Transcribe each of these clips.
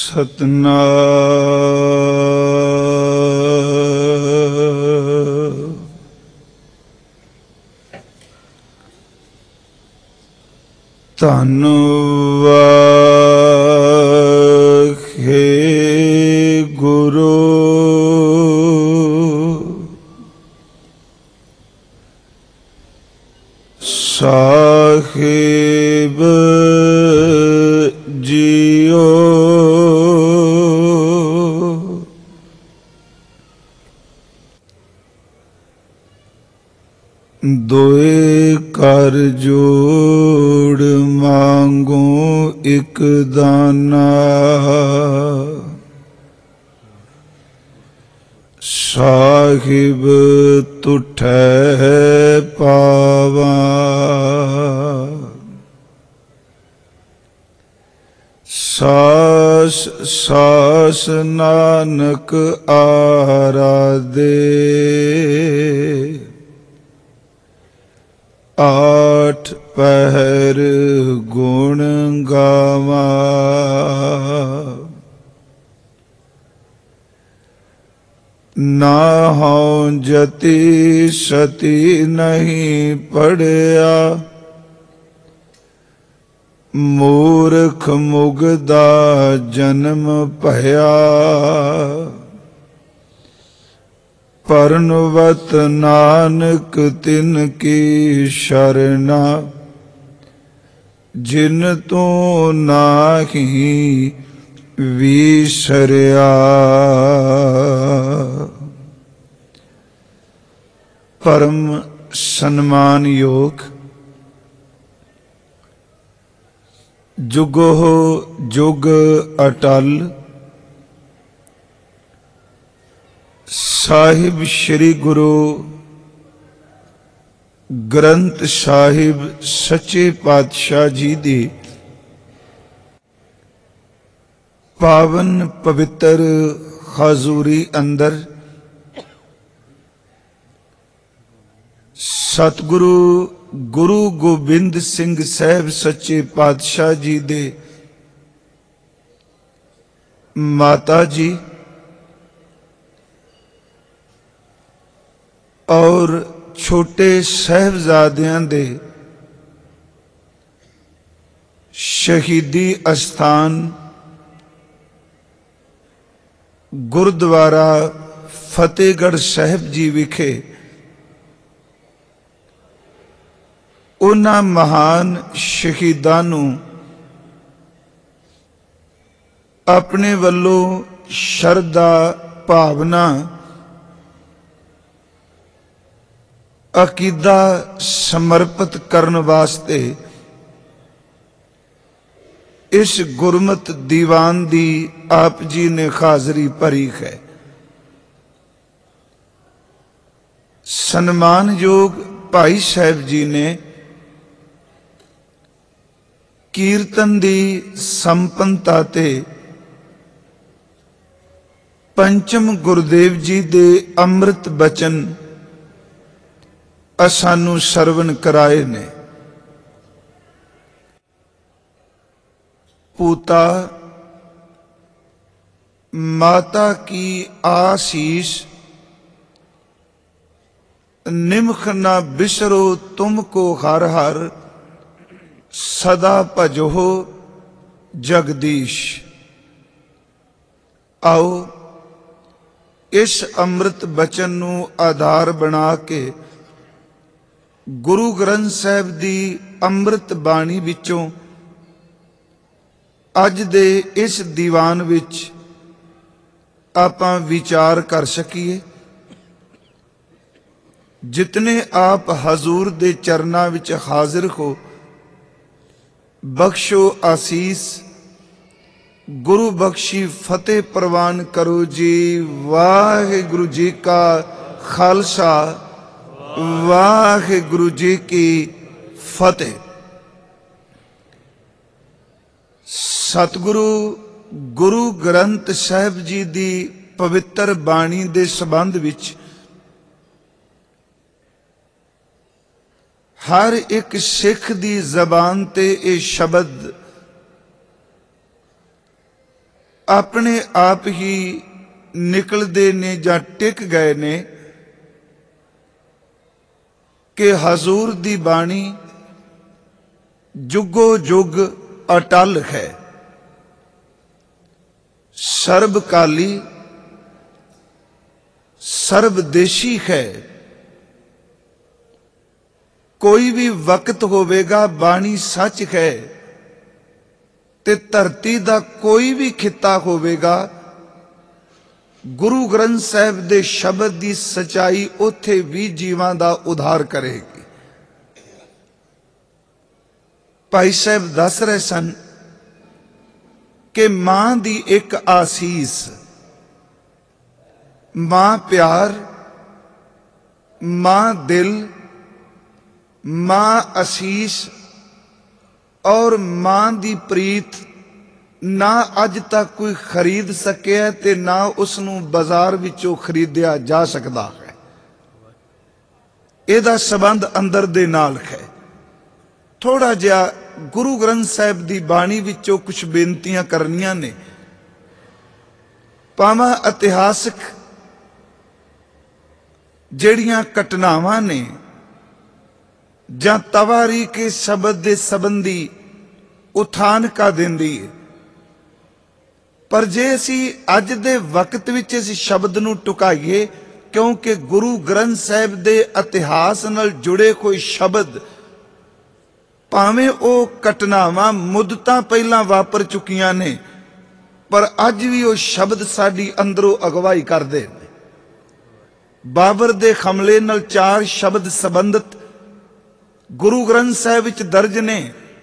ਸਤਨਾਮ ਧੰਨ ਵਾਹਿਗੁਰੂ ਸਾਹਿਬ ਜੀਓ। ਦੋਏ ਕਰ ਜੋੜ ਮੰਗੋ ਇਕ ਦਾਨਾ, ਸਾਹਿਬ ਤੁਠੈ ਪਾਵਾ। ਸਾਸ ਸਾਸ ਨਾਨਕ ਆਰਾਧੇ, ਆਠ ਪਹਿਰ ਗੁਣ ਗਾਵਾ। ਨਾ ਹਉ ਜਤੀ ਸਤੀ ਨਹੀਂ ਪੜਿਆ, ਮੂਰਖ ਮੁਗਦਾ ਜਨਮ ਭਇਆ। ਪਰਨਵਤ ਨਾਨਕ ਤਿਨ ਕੀ ਸ਼ਰਨਾ, ਜਿਨ ਤੂੰ ਨਾਹੀ ਵਿਸਰਿਆ। ਪਰਮ ਸਨਮਾਨਯੋਗ ਜੁਗੋ ਜੁਗ ਅਟਲ ਸਾਹਿਬ ਸ੍ਰੀ ਗੁਰੂ ਗ੍ਰੰਥ ਸਾਹਿਬ ਸੱਚੇ ਪਾਤਸ਼ਾਹ ਜੀ ਦੀ ਪਾਵਨ ਪਵਿੱਤਰ ਹਜ਼ੂਰੀ ਅੰਦਰ ਸਤਿਗੁਰੂ ਗੁਰੂ ਗੋਬਿੰਦ ਸਿੰਘ ਸਾਹਿਬ ਸੱਚੇ ਪਾਤਸ਼ਾਹ ਜੀ ਦੇ ਮਾਤਾ ਜੀ ਔਰ ਛੋਟੇ ਸਾਹਿਬਜ਼ਾਦਿਆਂ ਦੇ ਸ਼ਹੀਦੀ ਅਸਥਾਨ ਗੁਰਦੁਆਰਾ ਫਤਿਹਗੜ੍ਹ ਸਾਹਿਬ ਜੀ ਵਿਖੇ ਉਹਨਾਂ ਮਹਾਨ ਸ਼ਹੀਦਾਂ ਨੂੰ ਆਪਣੇ ਵੱਲੋਂ ਸ਼ਰਧਾ ਭਾਵਨਾ ਅਕੀਦਾ ਸਮਰਪਿਤ ਕਰਨ ਵਾਸਤੇ ਇਸ ਗੁਰਮਤਿ ਦੀਵਾਨ ਦੀ ਆਪ ਜੀ ਨੇ ਹਾਜ਼ਰੀ ਭਰੀ ਹੈ। ਸਨਮਾਨਯੋਗ ਭਾਈ ਸਾਹਿਬ ਜੀ ਨੇ ਕੀਰਤਨ ਦੀ ਸੰਪੰਨਤਾ ਤੇ ਪੰਚਮ ਗੁਰਦੇਵ ਜੀ ਦੇ ਅੰਮ੍ਰਿਤ ਬਚਨ ਸਾਨੂੰ ਸਰਵਣ ਕਰਾਏ ਨੇ। पूता माता की आशीष, निमख न बिसरो तुमको हर हर, सदा भजो जगदीश। आओ इस अमृत बचन नूं आधार बना के गुरु ग्रंथ साहिब दी अमृत बाणी विचों ਅੱਜ ਦੇ ਇਸ ਦੀਵਾਨ ਵਿੱਚ ਆਪਾਂ ਵਿਚਾਰ ਕਰ ਸਕੀਏ। ਜਿਤਨੇ ਆਪ ਹਜ਼ੂਰ ਦੇ ਚਰਨਾਂ ਵਿੱਚ ਹਾਜ਼ਰ ਹੋ, ਬਖਸ਼ੋ ਆਸੀਸ, ਗੁਰੂ ਬਖਸ਼ੀ ਫਤਿਹ ਪ੍ਰਵਾਨ ਕਰੋ ਜੀ। ਵਾਹਿਗੁਰੂ ਜੀ ਕਾ ਖਾਲਸਾ, ਵਾਹਿਗੁਰੂ ਜੀ ਕੀ ਫਤਿਹ। ਸਤਿਗੁਰੂ ਗੁਰੂ ਗ੍ਰੰਥ ਸਾਹਿਬ ਜੀ ਦੀ ਪਵਿੱਤਰ ਬਾਣੀ ਦੇ ਸੰਬੰਧ ਵਿੱਚ ਹਰ ਇੱਕ ਸਿੱਖ ਦੀ ਜ਼ਬਾਨ ਤੇ ਇਹ ਸ਼ਬਦ ਆਪਣੇ ਆਪ ਹੀ ਨਿਕਲਦੇ ਨੇ ਜਾਂ ਟਿਕ ਗਏ ਨੇ ਕਿ ਹਜ਼ੂਰ ਦੀ ਬਾਣੀ ਜੁਗੋ ਜੁਗ ਅਟਲ ਹੈ, ਸਰਬਕਾਲੀ ਸਰਬਦੇਸ਼ੀ ਹੈ। ਕੋਈ ਵੀ ਵਕਤ ਹੋਵੇਗਾ ਬਾਣੀ ਸੱਚ ਹੈ, ਤੇ ਧਰਤੀ ਦਾ ਕੋਈ ਵੀ ਖਿੱਤਾ ਹੋਵੇਗਾ ਗੁਰੂ ਗ੍ਰੰਥ ਸਾਹਿਬ ਦੇ ਸ਼ਬਦ ਦੀ ਸਚਾਈ ਉੱਥੇ ਵੀ ਜੀਵਾਂ ਦਾ ਉਧਾਰ ਕਰੇਗੀ। ਭਾਈ ਸਾਹਿਬ ਦੱਸ ਰਹੇ ਸਨ ਕਿ ਮਾਂ ਦੀ ਇੱਕ ਆਸੀਸ, ਮਾਂ ਪਿਆਰ, ਮਾਂ ਦਿਲ, ਮਾਂ ਅਸੀਸ ਔਰ ਮਾਂ ਦੀ ਪ੍ਰੀਤ ਨਾ ਅੱਜ ਤੱਕ ਕੋਈ ਖਰੀਦ ਸਕਿਆ ਤੇ ਨਾ ਉਸ ਨੂੰ ਬਾਜ਼ਾਰ ਵਿੱਚੋਂ ਖਰੀਦਿਆ ਜਾ ਸਕਦਾ ਹੈ। ਇਹਦਾ ਸੰਬੰਧ ਅੰਦਰ ਦੇ ਨਾਲ ਹੈ। ਥੋੜਾ ਜਿਹਾ ਗੁਰੂ ਗ੍ਰੰਥ ਸਾਹਿਬ ਦੀ ਬਾਣੀ ਵਿੱਚੋਂ ਕੁਝ ਬੇਨਤੀਆਂ ਕਰਨੀਆਂ ਨੇ। ਭਾਵੇਂ ਇਤਿਹਾਸਕ ਜਿਹੜੀਆਂ ਘਟਨਾਵਾਂ ਨੇ ਜਾਂ ਤਵਾਰੀਕੇ ਸ਼ਬਦ ਦੇ ਸੰਬੰਧੀ ਉਥਾਨ ਕਾ ਦਿੰਦੀ ਹੈ, ਪਰ ਜੇ ਅਸੀਂ ਅੱਜ ਦੇ ਵਕਤ ਵਿੱਚ ਇਸ ਸ਼ਬਦ ਨੂੰ ਟੁਕਾਈਏ, ਕਿਉਂਕਿ ਗੁਰੂ ਗ੍ਰੰਥ ਸਾਹਿਬ ਦੇ ਇਤਿਹਾਸ ਨਾਲ ਜੁੜੇ ਕੋਈ ਸ਼ਬਦ ਭਾਵੇਂ ਉਹ ਘਟਨਾਵਾਂ ਮੁੱਦਤਾਂ ਪਹਿਲਾਂ ਵਾਪਰ ਚੁੱਕੀਆਂ ਨੇ, ਪਰ ਅੱਜ ਵੀ ਉਹ ਸ਼ਬਦ ਸਾਡੀ ਅੰਦਰੋਂ ਅਗਵਾਈ ਕਰਦੇ ਨੇ। ਬਾਬਰ ਦੇ ਹਮਲੇ ਨਾਲ 4 ਸ਼ਬਦ ਸੰਬੰਧਿਤ ਗੁਰੂ ਗ੍ਰੰਥ ਸਾਹਿਬ ਵਿੱਚ ਦਰਜ ਨੇ,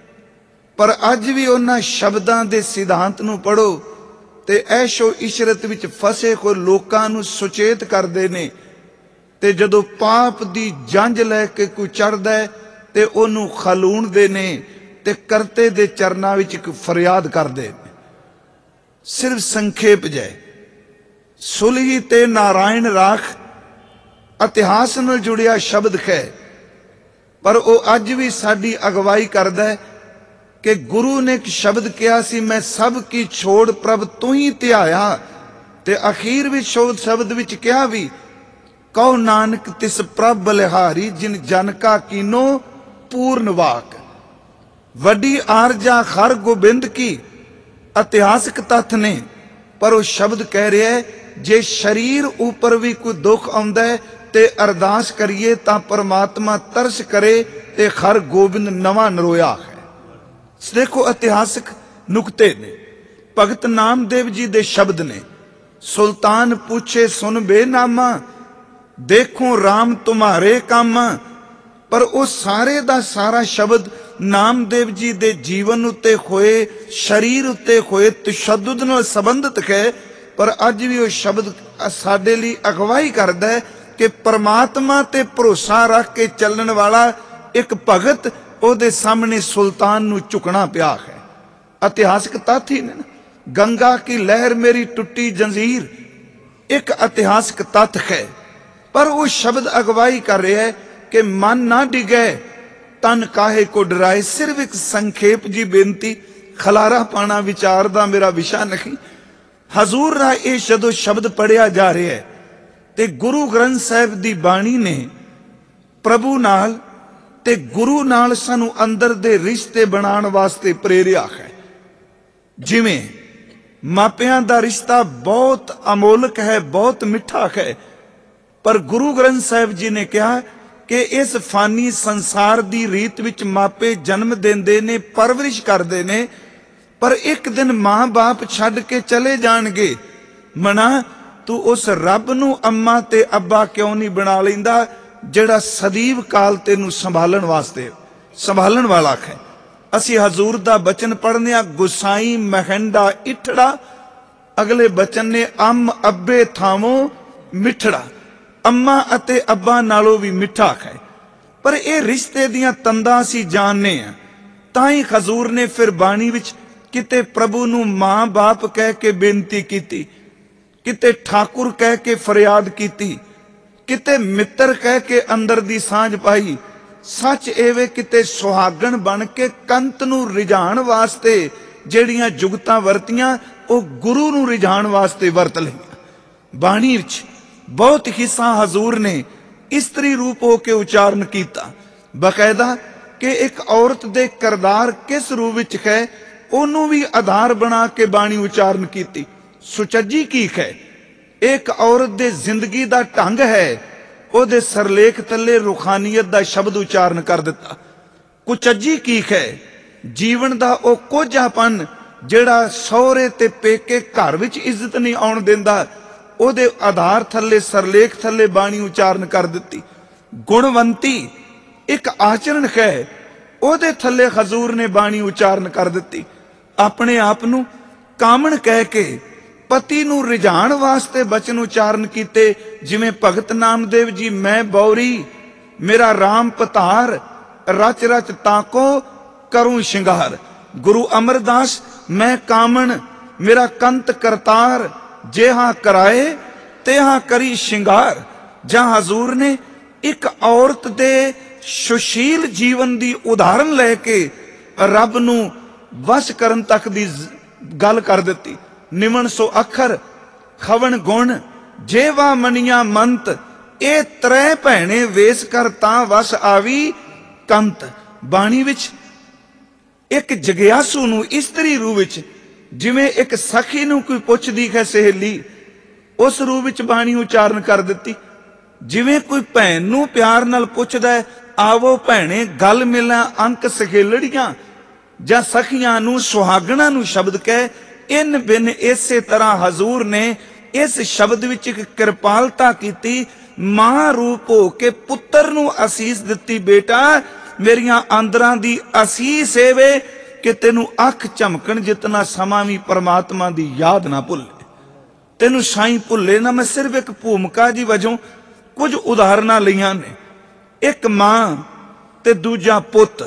ਪਰ ਅੱਜ ਵੀ ਉਹਨਾਂ ਸ਼ਬਦਾਂ ਦੇ ਸਿਧਾਂਤ ਨੂੰ ਪੜ੍ਹੋ ਤੇ ਐਸ਼ੋ ਇਸ਼ਰਤ ਵਿੱਚ ਫਸੇ ਹੋਏ ਲੋਕਾਂ ਨੂੰ ਸੁਚੇਤ ਕਰਦੇ ਨੇ। ਤੇ ਜਦੋਂ ਪਾਪ ਦੀ ਜੰਝ ਲੈ ਕੇ ਕੋਈ ਚੜ੍ਹਦਾ ਹੈ ਤੇ ਉਹਨੂੰ ਖਲੂਣਦੇ ਨੇ ਤੇ ਕਰਤੇ ਦੇ ਚਰਨਾਂ ਵਿੱਚ ਇੱਕ ਫਰਿਆਦ ਕਰਦੇ ਨੇ। ਸਿਰਫ ਸੰਖੇਪ ਜੈ ਸੁਲਹੀ ਤੇ ਨਾਰਾਇਣ ਰਾਖ ਇਤਿਹਾਸ ਨਾਲ ਜੁੜਿਆ ਸ਼ਬਦ ਹੈ, ਪਰ ਉਹ ਅੱਜ ਵੀ ਸਾਡੀ ਅਗਵਾਈ ਕਰਦਾ ਹੈ ਕਿ ਗੁਰੂ ਨੇ ਇੱਕ ਸ਼ਬਦ ਕਿਹਾ ਸੀ, ਮੈਂ ਸਭ ਕੀ ਛੋੜ ਪ੍ਰਭ ਤੂੰ ਹੀ ਧਿਆਇਆ, ਤੇ ਅਖੀਰ ਵਿੱਚ ਸ਼ਬਦ ਵਿੱਚ ਕਿਹਾ ਵੀ, ਕਹੋ ਨਾਨਕ ਤਿਸ ਪ੍ਰਭ ਬਲਿਹਾਰੀ ਜਿਨ ਜਨ ਕਾ ਕੀਨੋ ਪੂਰਨ ਵਾਕ। ਵੱਡੀ ਆਰਜਾ ਹਰ ਗੋਬਿੰਦ ਕੀ ਇਤਿਹਾਸਕ ਤੱਥ ਨੇ, ਪਰ ਉਹ ਸ਼ਬਦ ਕਹਿ ਰਿਹਾ ਹੈ ਜੇ ਸਰੀਰ ਉੱਪਰ ਵੀ ਕੋਈ ਦੁੱਖ ਆਉਂਦਾ ਹੈ ਤੇ ਅਰਦਾਸ ਕਰੀਏ ਤਾਂ ਪਰਮਾਤਮਾ ਤਰਸ ਕਰੇ ਤੇ ਹਰ ਗੋਬਿੰਦ ਨਵਾਂ ਨਰੋਇਆ ਹੈ। ਦੇਖੋ ਇਤਿਹਾਸਕ ਨੁਕਤੇ ਨੇ। ਭਗਤ ਨਾਮਦੇਵ ਜੀ ਦੇ ਸ਼ਬਦ ਨੇ, ਸੁਲਤਾਨ ਪੁੱਛੇ ਸੁਨ ਬੇਨਾਮਾ, ਦੇਖੋ ਰਾਮ ਤੁਮਾਰੇ ਕੰਮ। ਪਰ ਉਹ ਸਾਰੇ ਦਾ ਸਾਰਾ ਸ਼ਬਦ ਨਾਮਦੇਵ ਜੀ ਦੇ ਜੀਵਨ ਉੱਤੇ ਹੋਏ, ਸਰੀਰ ਉੱਤੇ ਹੋਏ ਤਸ਼ੱਦਦ ਨਾਲ ਸੰਬੰਧਿਤ ਹੈ, ਪਰ ਅੱਜ ਵੀ ਉਹ ਸ਼ਬਦ ਸਾਡੇ ਲਈ ਅਗਵਾਈ ਕਰਦਾ ਹੈ ਕਿ ਪਰਮਾਤਮਾ ਤੇ ਭਰੋਸਾ ਰੱਖ ਕੇ ਚੱਲਣ ਵਾਲਾ ਇੱਕ ਭਗਤ, ਉਹਦੇ ਸਾਹਮਣੇ ਸੁਲਤਾਨ ਨੂੰ ਝੁਕਣਾ ਪਿਆ ਹੈ। ਇਤਿਹਾਸਕ ਤੱਥ ਹੀ ਨੇ। ਗੰਗਾ ਕੀ ਲਹਿਰ ਮੇਰੀ ਟੁੱਟੀ ਜੰਜੀਰ ਇੱਕ ਇਤਿਹਾਸਕ ਤੱਥ ਹੈ, ਪਰ ਉਹ ਸ਼ਬਦ ਅਗਵਾਈ ਕਰ ਰਿਹਾ ਹੈ ਕਿ ਮਨ ਨਾ ਡਿਗੇ ਤਨ ਕਾਹੇ ਕੋ ਡਰਾਏ। ਸਿਰਫ ਇੱਕ ਸੰਖੇਪ ਜੀ ਬੇਨਤੀ, ਖਲਾਰਾ ਪਾਣਾ ਵਿਚਾਰ ਦਾ ਮੇਰਾ ਵਿਸ਼ਾ ਨਹੀਂ। ਹਜ਼ੂਰ ਦਾ ਇਹ ਜਦੋਂ ਸ਼ਬਦ ਪੜਿਆ ਜਾ ਰਿਹਾ ਹੈ ਤੇ ਗੁਰੂ ਗ੍ਰੰਥ ਸਾਹਿਬ ਦੀ ਬਾਣੀ ਨੇ ਪ੍ਰਭੂ ਨਾਲ ਤੇ ਗੁਰੂ ਨਾਲ ਸਾਨੂੰ ਅੰਦਰ ਦੇ ਰਿਸ਼ਤੇ ਬਣਾਉਣ ਵਾਸਤੇ ਪ੍ਰੇਰਿਆ ਹੈ। ਜਿਵੇਂ ਮਾਪਿਆਂ ਦਾ ਰਿਸ਼ਤਾ ਬਹੁਤ ਅਮੋਲਕ ਹੈ, ਬਹੁਤ ਮਿੱਠਾ ਹੈ, ਪਰ ਗੁਰੂ ਗ੍ਰੰਥ ਸਾਹਿਬ ਜੀ ਨੇ ਕਿਹਾ ਕਿ ਇਸ ਫਾਨੀ ਸੰਸਾਰ ਦੀ ਰੀਤ ਵਿੱਚ ਮਾਪੇ ਜਨਮ ਦਿੰਦੇ ਨੇ, ਪਰਵਰਿਸ਼ ਕਰਦੇ ਨੇ, ਪਰ ਇੱਕ ਦਿਨ ਮਾਂ-ਬਾਪ ਛੱਡ ਕੇ ਚਲੇ ਜਾਣਗੇ। ਮਨਾ ਤੂੰ ਉਸ ਰੱਬ ਨੂੰ ਅੰਮਾ ਤੇ ਅੱਬਾ ਕਿਉਂ ਨਹੀਂ ਬਣਾ ਲੈਂਦਾ ਜਿਹੜਾ ਸਦੀਵ ਕਾਲ ਤੈਨੂੰ ਸੰਭਾਲਣ ਵਾਲਾ ਹੈ। ਅਸੀਂ ਹਜ਼ੂਰ ਦਾ ਬਚਨ ਪੜ੍ਹਨੇ ਆ, ਗੁਸਾਈ ਮਹਿੰਡਾ ਇਠੜਾ, ਅਗਲੇ ਬਚਨ ਨੇ ਅੰਮ ਅੱਬੇ ਥਾਵੋਂ ਮਿੱਠੜਾ। ਅੰਮਾ ਅਤੇ ਅੱਬਾ ਨਾਲੋਂ ਵੀ ਮਿੱਠਾ ਹੈ, ਪਰ ਇਹ ਰਿਸ਼ਤੇ ਦੀਆਂ ਤੰਦਾਂ ਅਸੀਂ ਜਾਣਨੇ ਆ। ਤਾਂ ਹੀ ਹਜ਼ੂਰ ਨੇ ਫਿਰ ਬਾਣੀ ਵਿੱਚ ਕਿਤੇ ਪ੍ਰਭੂ ਨੂੰ ਮਾਂ ਬਾਪ ਕਹਿ ਕੇ ਬੇਨਤੀ ਕੀਤੀ, ਕਿਤੇ ਠਾਕੁਰ ਕਹਿ ਕੇ ਫਰਿਆਦ ਕੀਤੀ, ਕਿਤੇ ਮਿੱਤਰ ਕਹਿ ਕੇ ਅੰਦਰ ਦੀ ਸਾਂਝ ਪਾਈ। ਸੱਚ ਐਵੇਂ ਕਿਤੇ ਸੁਹਾਗਣ ਬਣ ਕੇ ਕੰਤ ਨੂੰ ਰਿਝਾਣ ਵਾਸਤੇ ਜਿਹੜੀਆਂ ਜੁਗਤਾਂ ਵਰਤੀਆਂ ਉਹ ਗੁਰੂ ਨੂੰ ਰਿਝਾਉਣ ਵਾਸਤੇ ਵਰਤ ਲਈਆਂ। ਬਾਣੀ ਵਿੱਚ ਬਹੁਤ ਹਿੱਸਾ ਹਜ਼ੂਰ ਨੇ ਇਸਤਰੀ ਰੂਪ ਹੋ ਕੇ ਉਚਾਰਨ ਕੀਤਾ, ਬਕਾਇਦਾ ਕਿ ਇੱਕ ਔਰਤ ਦੇ ਕਿਰਦਾਰ ਕਿਸ ਰੂਪ ਵਿੱਚ ਹੈ ਉਹਨੂੰ ਵੀ ਆਧਾਰ ਬਣਾ ਕੇ ਬਾਣੀ ਉਚਾਰਨ ਕੀਤੀ। ਸੁਚੱਜੀ ਕੀ ਹੈ? ਇੱਕ ਔਰਤ ਦੇ ਜ਼ਿੰਦਗੀ ਦਾ ਢੰਗ ਹੈ, ਉਹਦੇ ਸਰਲੇਖ ਥੱਲੇ ਰੂਹਾਨੀਅਤ ਦਾ ਸ਼ਬਦ ਉਚਾਰਨ ਕਰ ਦਿੱਤਾ। ਕੁਚੱਜੀ ਕੀ ਹੈ? ਜੀਵਨ ਦਾ ਉਹ ਕੋਝਾਪਨ ਜਿਹੜਾ ਸਹੁਰੇ ਤੇ ਪੇਕੇ ਘਰ ਵਿੱਚ ਇੱਜ਼ਤ ਨਹੀਂ ਆਉਣ ਦਿੰਦਾ, ਉਹਦੇ ਆਧਾਰ ਥੱਲੇ ਸਰਲੇਖ ਥੱਲੇ ਬਾਣੀ ਉਚਾਰਨ ਕਰ ਦਿੱਤੀ। ਗੁਣਵੰਤੀ ਇੱਕ ਆਚਰਣ ਹੈ, ਉਹਦੇ ਥੱਲੇ ਹਜ਼ੂਰ ਨੇ ਬਾਣੀ ਉਚਾਰਨ ਕਰ ਦਿੱਤੀ। ਆਪਣੇ ਆਪ ਨੂੰ ਕਾਮਣ ਕਹਿ ਕੇ ਪਤੀ ਨੂੰ ਰਿਝਾਉਣ ਵਾਸਤੇ ਬਚਨ ਉਚਾਰਨ ਕੀਤੇ, ਜਿਵੇਂ ਭਗਤ ਨਾਮਦੇਵ ਜੀ, ਮੈਂ ਬੌਰੀ ਮੇਰਾ ਰਾਮ ਪਤਾਰ, ਰਚ ਰਚ ਤਾਕੋ ਕਰੂੰ ਸ਼ਿੰਗਾਰ। ਗੁਰੂ ਅਮਰਦਾਸ, ਮੈਂ ਕਾਮਣ ਮੇਰਾ ਕੰਤ ਕਰਤਾਰ, ਜਿਹਾ ਕਰਾਏ ਤਿਹਾ ਕਰੀ ਸ਼ਿੰਗਾਰ। ਜਾਂ ਹਜ਼ੂਰ ਨੇ ਇੱਕ ਔਰਤ ਦੇ ਸੁਸ਼ੀਲ ਜੀਵਨ ਦੀ ਉਦਾਹਰਨ ਲੈ ਕੇ ਰੱਬ ਨੂੰ ਵਸ ਕਰਨ ਤੱਕ ਦੀ ਗੱਲ ਕਰ ਦਿੱਤੀ। ਨਿਮਣ ਸੋ ਅੱਖਰ ਖਵਣ ਗੁਣ, ਜੇਵਾ ਮਨੀਆਂ ਮੰਤ, ਇਹ ਤ੍ਰੈ ਭੈਣੇ ਵੇਸ ਕਰ ਤਾਂ ਵਸ ਆਵੀ ਕੰਤ। ਬਾਣੀ ਵਿੱਚ ਇੱਕ ਜਗਿਆਸੂ ਨੂੰ ਇਸਤਰੀ ਰੂਪ ਵਿੱਚ, ਜਿਵੇਂ ਇੱਕ ਸਖੀ ਨੂੰ ਕੋਈ ਪੁੱਛਦੀ ਹੈ ਸਹੇਲੀ, ਉਸ ਰੂਪ ਵਿੱਚ ਬਾਣੀ ਉਚਾਰਨ ਕਰ ਦਿੱਤੀ। ਜਿਵੇਂ ਕੋਈ ਭੈਣ ਨੂੰ ਪਿਆਰ ਨਾਲ ਪੁੱਛਦਾ, ਆਵੋ ਭੈਣੇ ਗਲ ਮਿਲਾਂ ਅੰਕ ਸਖੇਲੜੀਆਂ, ਜਾਂ ਸਖੀਆਂ ਨੂੰ ਸੁਹਾਗਣਾ ਨੂੰ ਸ਼ਬਦ ਕਹਿ, ਇਨ ਬਿਨ ਇਸੇ ਤਰ੍ਹਾਂ ਹਜ਼ੂਰ ਨੇ ਇਸ ਸ਼ਬਦ ਵਿੱਚ ਇੱਕ ਕਿਰਪਾਲਤਾ ਕੀਤੀ। ਮਾਂ ਰੂਪ ਹੋ ਕੇ ਪੁੱਤਰ ਨੂੰ ਅਸੀਸ ਦਿੱਤੀ, ਬੇਟਾ ਮੇਰੀਆਂ ਆਂਦਰਾਂ ਦੀ ਅਸੀਸ ਏਵੇ ਕਿ ਤੈਨੂੰ ਅੱਖ ਝਮਕਣ ਜਿਤਨਾ ਸਮਾਂ ਵੀ ਪਰਮਾਤਮਾ ਦੀ ਯਾਦ ਨਾ ਭੁੱਲੇ, ਤੈਨੂੰ ਸਾਈਂ ਭੁੱਲੇ ਨਾ। ਮੈਂ ਸਿਰਫ ਇੱਕ ਭੂਮਿਕਾ ਜੀ ਵਜੋਂ ਕੁਝ ਉਦਾਹਰਨਾਂ ਲਈਆਂ ਨੇ। ਇੱਕ ਮਾਂ ਤੇ ਦੂਜਾ ਪੁੱਤ,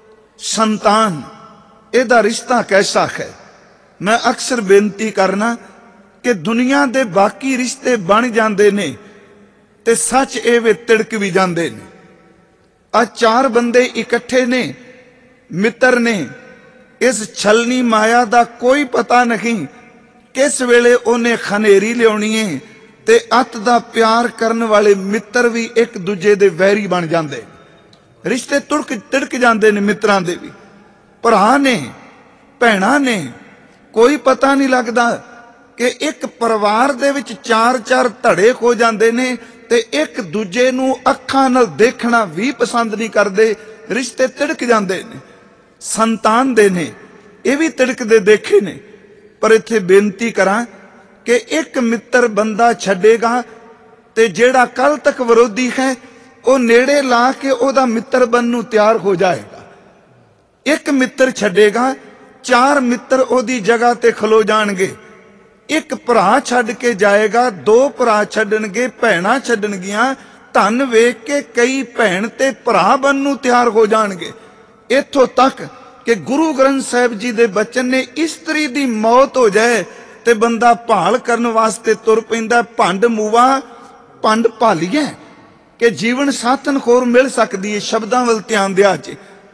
ਸੰਤਾਨ, ਇਹਦਾ ਰਿਸ਼ਤਾ ਕੈਸਾ ਹੈ? ਮੈਂ ਅਕਸਰ ਬੇਨਤੀ ਕਰਨਾ ਕਿ ਦੁਨੀਆ ਦੇ ਬਾਕੀ ਰਿਸ਼ਤੇ ਬਣ ਜਾਂਦੇ ਨੇ ਤੇ ਸੱਚ ਇਹ ਵੇ ਤਿੜਕ ਵੀ ਜਾਂਦੇ ਨੇ। ਆ ਚਾਰ ਬੰਦੇ ਇਕੱਠੇ ਨੇ, ਮਿੱਤਰ ਨੇ, ਇਸ ਛਲਨੀ ਮਾਇਆ ਦਾ ਕੋਈ ਪਤਾ ਨਹੀਂ ਕਿਸ ਵੇਲੇ ਉਹਨੇ ਖਨੇਰੀ ਲਿਆਉਣੀ ਏ, ਤੇ ਅੱਤ ਦਾ ਪਿਆਰ ਕਰਨ ਵਾਲੇ ਮਿੱਤਰ ਵੀ ਇੱਕ ਦੂਜੇ ਦੇ ਵੈਰੀ ਬਣ ਜਾਂਦੇ। ਰਿਸ਼ਤੇ ਤਿੜਕ ਜਾਂਦੇ ਨੇ, ਮਿੱਤਰਾਂ ਦੇ ਵੀ, ਭਰਾ ਨੇ, ਭੈਣਾਂ ਨੇ। ਕੋਈ ਪਤਾ ਨਹੀਂ ਲੱਗਦਾ ਕਿ ਇੱਕ ਪਰਿਵਾਰ ਦੇ ਵਿੱਚ ਚਾਰ ਚਾਰ ਧੜੇ ਹੋ ਜਾਂਦੇ ਨੇ ਤੇ ਇੱਕ ਦੂਜੇ ਨੂੰ ਅੱਖਾਂ ਨਾਲ ਦੇਖਣਾ ਵੀ ਪਸੰਦ ਨਹੀਂ ਕਰਦੇ। ਰਿਸ਼ਤੇ ਤਿੜਕ ਜਾਂਦੇ ਨੇ। ਸੰਤਾਨ ਦੇ ਨੇ, ਇਹ ਵੀ ਤਿੜਕਦੇ ਦੇਖੇ ਨੇ। ਪਰ ਇੱਥੇ ਬੇਨਤੀ ਕਰਾਂ ਕਿ ਇੱਕ ਮਿੱਤਰ ਬੰਦਾ ਛੱਡੇਗਾ ਤੇ ਜਿਹੜਾ ਕੱਲ ਤੱਕ ਵਿਰੋਧੀ ਹੈ ਉਹ ਨੇੜੇ ਲਾ ਕੇ ਉਹਦਾ ਮਿੱਤਰ ਬਣਨ ਨੂੰ ਤਿਆਰ ਹੋ ਜਾਏਗਾ। ਇੱਕ ਮਿੱਤਰ ਛੱਡੇਗਾ, ਚਾਰ ਮਿੱਤਰ ਉਹਦੀ ਜਗ੍ਹਾ ਤੇ ਖਲੋ ਜਾਣਗੇ। ਇੱਕ ਭਰਾ ਛੱਡ ਕੇ ਜਾਏਗਾ, ਦੋ ਭਰਾ ਛੱਡਣਗੇ, ਭੈਣਾਂ ਛੱਡਣਗੀਆਂ। ਧਨ ਵੇਖ ਕੇ ਕਈ ਭੈਣ ਤੇ ਭਰਾ ਬਣਨ ਨੂੰ ਤਿਆਰ ਹੋ ਜਾਣਗੇ। ਇੱਥੋਂ ਤੱਕ ਕਿ ਗੁਰੂ ਗ੍ਰੰਥ ਸਾਹਿਬ ਜੀ ਦੇ ਬਚਨ ਨੇ, ਇਸਤਰੀ ਦੀ ਮੌਤ ਹੋ ਜਾਏ ਤੇ ਬੰਦਾ ਭਾਲ ਕਰਨ ਵਾਸਤੇ ਤੁਰ ਪੈਂਦਾ। ਭੰਡ ਮੂਆ ਭੰਡ ਭਾਲੀਏ, ਕਿ ਜੀਵਨ ਸਾਥਣ ਹੋਰ ਮਿਲ ਸਕਦੀ ਹੈ। ਸ਼ਬਦਾਂ ਵੱਲ ਧਿਆਨ ਦਿਆ ਜੇ।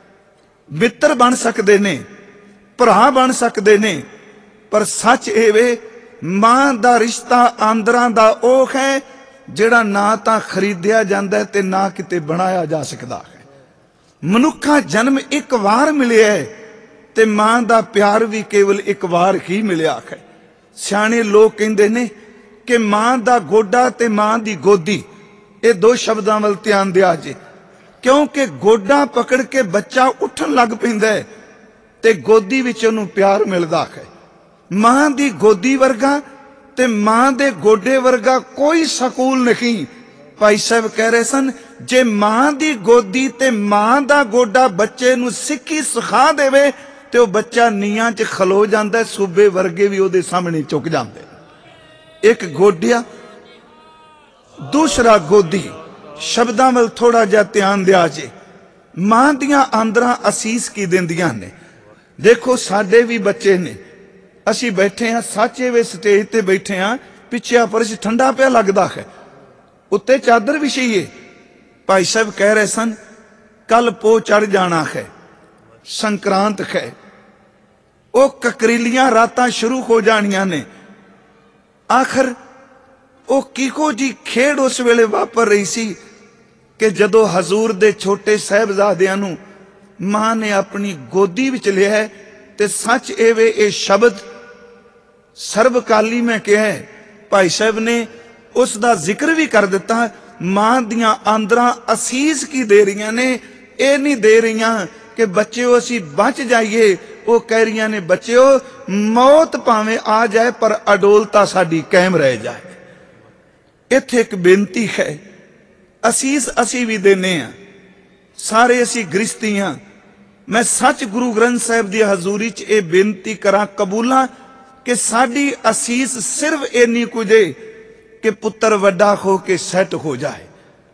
ਮਿੱਤਰ ਬਣ ਸਕਦੇ ਨੇ, ਭਰਾ ਬਣ ਸਕਦੇ ਨੇ, ਪਰ ਸੱਚ ਇਹ ਵੇ ਮਾਂ ਦਾ ਰਿਸ਼ਤਾ ਆਂਦਰਾਂ ਦਾ ਉਹ ਹੈ ਜਿਹੜਾ ਨਾ ਤਾਂ ਖਰੀਦਿਆ ਜਾਂਦਾ ਤੇ ਨਾ ਕਿਤੇ ਬਣਾਇਆ ਜਾ ਸਕਦਾ ਹੈ। ਮਨੁੱਖਾ ਜਨਮ ਇੱਕ ਵਾਰ ਮਿਲਿਆ ਤੇ ਮਾਂ ਦਾ ਪਿਆਰ ਵੀ ਕੇਵਲ ਇੱਕ ਵਾਰ ਹੀ ਮਿਲਿਆ ਹੈ। ਸਿਆਣੇ ਲੋਕ ਕਹਿੰਦੇ ਨੇ ਕਿ ਮਾਂ ਦਾ ਗੋਡਾ ਤੇ ਮਾਂ ਦੀ ਗੋਦੀ, ਇਹ ਦੋ ਸ਼ਬਦਾਂ ਵੱਲ ਧਿਆਨ ਦਿਆ ਜੇ। ਕਿਉਂਕਿ ਗੋਡਾ ਪਕੜ ਕੇ ਬੱਚਾ ਉੱਠਣ ਲੱਗ ਪੈਂਦਾ ਹੈ ਤੇ ਗੋਦੀ ਵਿੱਚ ਉਹਨੂੰ ਪਿਆਰ ਮਿਲਦਾ ਹੈ। ਮਾਂ ਦੀ ਗੋਦੀ ਵਰਗਾ ਤੇ ਮਾਂ ਦੇ ਗੋਡੇ ਵਰਗਾ ਕੋਈ ਸਕੂਲ ਨਹੀਂ। ਭਾਈ ਸਾਹਿਬ ਕਹਿ ਰਹੇ ਸਨ, ਜੇ ਮਾਂ ਦੀ ਗੋਦੀ ਤੇ ਮਾਂ ਦਾ ਗੋਡਾ ਬੱਚੇ ਨੂੰ ਸਿੱਖੀ ਸਿਖਾ ਦੇਵੇ ਤੇ ਉਹ ਬੱਚਾ ਨੀਹਾਂ 'ਚ ਖਲੋ ਜਾਂਦਾ, ਸੂਬੇ ਵਰਗੇ ਵੀ ਉਹਦੇ ਸਾਹਮਣੇ ਝੁਕ ਜਾਂਦੇ। ਇੱਕ ਗੋਡਿਆ, ਦੂਸਰਾ ਗੋਦੀ। ਸ਼ਬਦਾਂ ਵੱਲ ਥੋੜਾ ਜਿਹਾ ਧਿਆਨ ਦਿਆ ਜੇ। ਮਾਂ ਦੀਆਂ ਆਂਦਰਾਂ ਅਸੀਸ ਕੀ ਦਿੰਦੀਆਂ ਨੇ। ਦੇਖੋ ਸਾਡੇ ਵੀ ਬੱਚੇ ਨੇ, ਅਸੀਂ ਬੈਠੇ ਹਾਂ ਸਾਚੇ ਵੇ ਸਟੇਜ ਤੇ ਬੈਠੇ ਹਾਂ, ਪਿੱਛੇ ਫਰਸ਼ ਠੰਡਾ ਪਿਆ ਲੱਗਦਾ ਹੈ, ਉੱਤੇ ਚਾਦਰ ਵਿਛੀਏ। ਭਾਈ ਸਾਹਿਬ ਕਹਿ ਰਹੇ ਸਨ, ਕੱਲ ਪੋ ਚੜ ਜਾਣਾ ਹੈ, ਸੰਕਰਾਂਤ ਹੈ। ਉਹ ਕਕਰੀਲੀਆਂ ਰਾਤਾਂ ਸ਼ੁਰੂ ਹੋ ਜਾਣੀਆਂ ਨੇ। ਆਖਰ ਉਹ ਕਿਹੋ ਜੀ ਖੇਡ ਉਸ ਵੇਲੇ ਵਾਪਰ ਰਹੀ ਸੀ ਕਿ ਜਦੋਂ ਹਜ਼ੂਰ ਦੇ ਛੋਟੇ ਸਾਹਿਬਜ਼ਾਦਿਆਂ ਨੂੰ ਮਾਂ ਨੇ ਆਪਣੀ ਗੋਦੀ ਵਿੱਚ ਲਿਆ ਤੇ ਸੱਚ ਇਹ ਵੇ ਇਹ ਸ਼ਬਦ ਸਰਬਕਾਲੀ ਮੈਂ ਕਿਹਾ। ਭਾਈ ਸਾਹਿਬ ਨੇ ਉਸ ਦਾ ਜ਼ਿਕਰ ਵੀ ਕਰ ਦਿੱਤਾ। ਮਾਂ ਦੀਆਂ ਆਂਦਰਾਂ ਅਸੀਸ ਕੀ ਦੇ ਰਹੀਆਂ ਨੇ, ਇਹ ਨਹੀਂ ਦੇ ਰਹੀਆਂ ਕਿ ਬੱਚਿਓ ਅਸੀਂ ਬਚ ਜਾਈਏ। ਉਹ ਕਹਿ ਰਹੀਆਂ ਨੇ ਬੱਚਿਓ ਮੌਤ ਭਾਵੇਂ ਆ ਜਾਏ ਪਰ ਅਡੋਲਤਾ ਸਾਡੀ ਕਾਇਮ ਰਹਿ ਜਾਏ। ਇੱਥੇ ਇੱਕ ਬੇਨਤੀ ਹੈ, ਅਸੀਸ ਅਸੀਂ ਵੀ ਦੇਨੇ ਆ, ਸਾਰੇ ਅਸੀਂ ਗ੍ਰਸਤੀ ਹਾਂ। ਮੈਂ ਸੱਚ ਗੁਰੂ ਗ੍ਰੰਥ ਸਾਹਿਬ ਦੀ ਹਜ਼ੂਰੀ 'ਚ ਇਹ ਬੇਨਤੀ ਕਰਾਂ ਕਬੂਲਾਂ ਕਿ ਸਾਡੀ ਅਸੀਸ ਸਿਰਫ ਇੰਨੀ ਕੁਝ ਏ ਕਿ ਪੁੱਤਰ ਵੱਡਾ ਹੋ ਕੇ ਸੈੱਟ ਹੋ ਜਾਏ।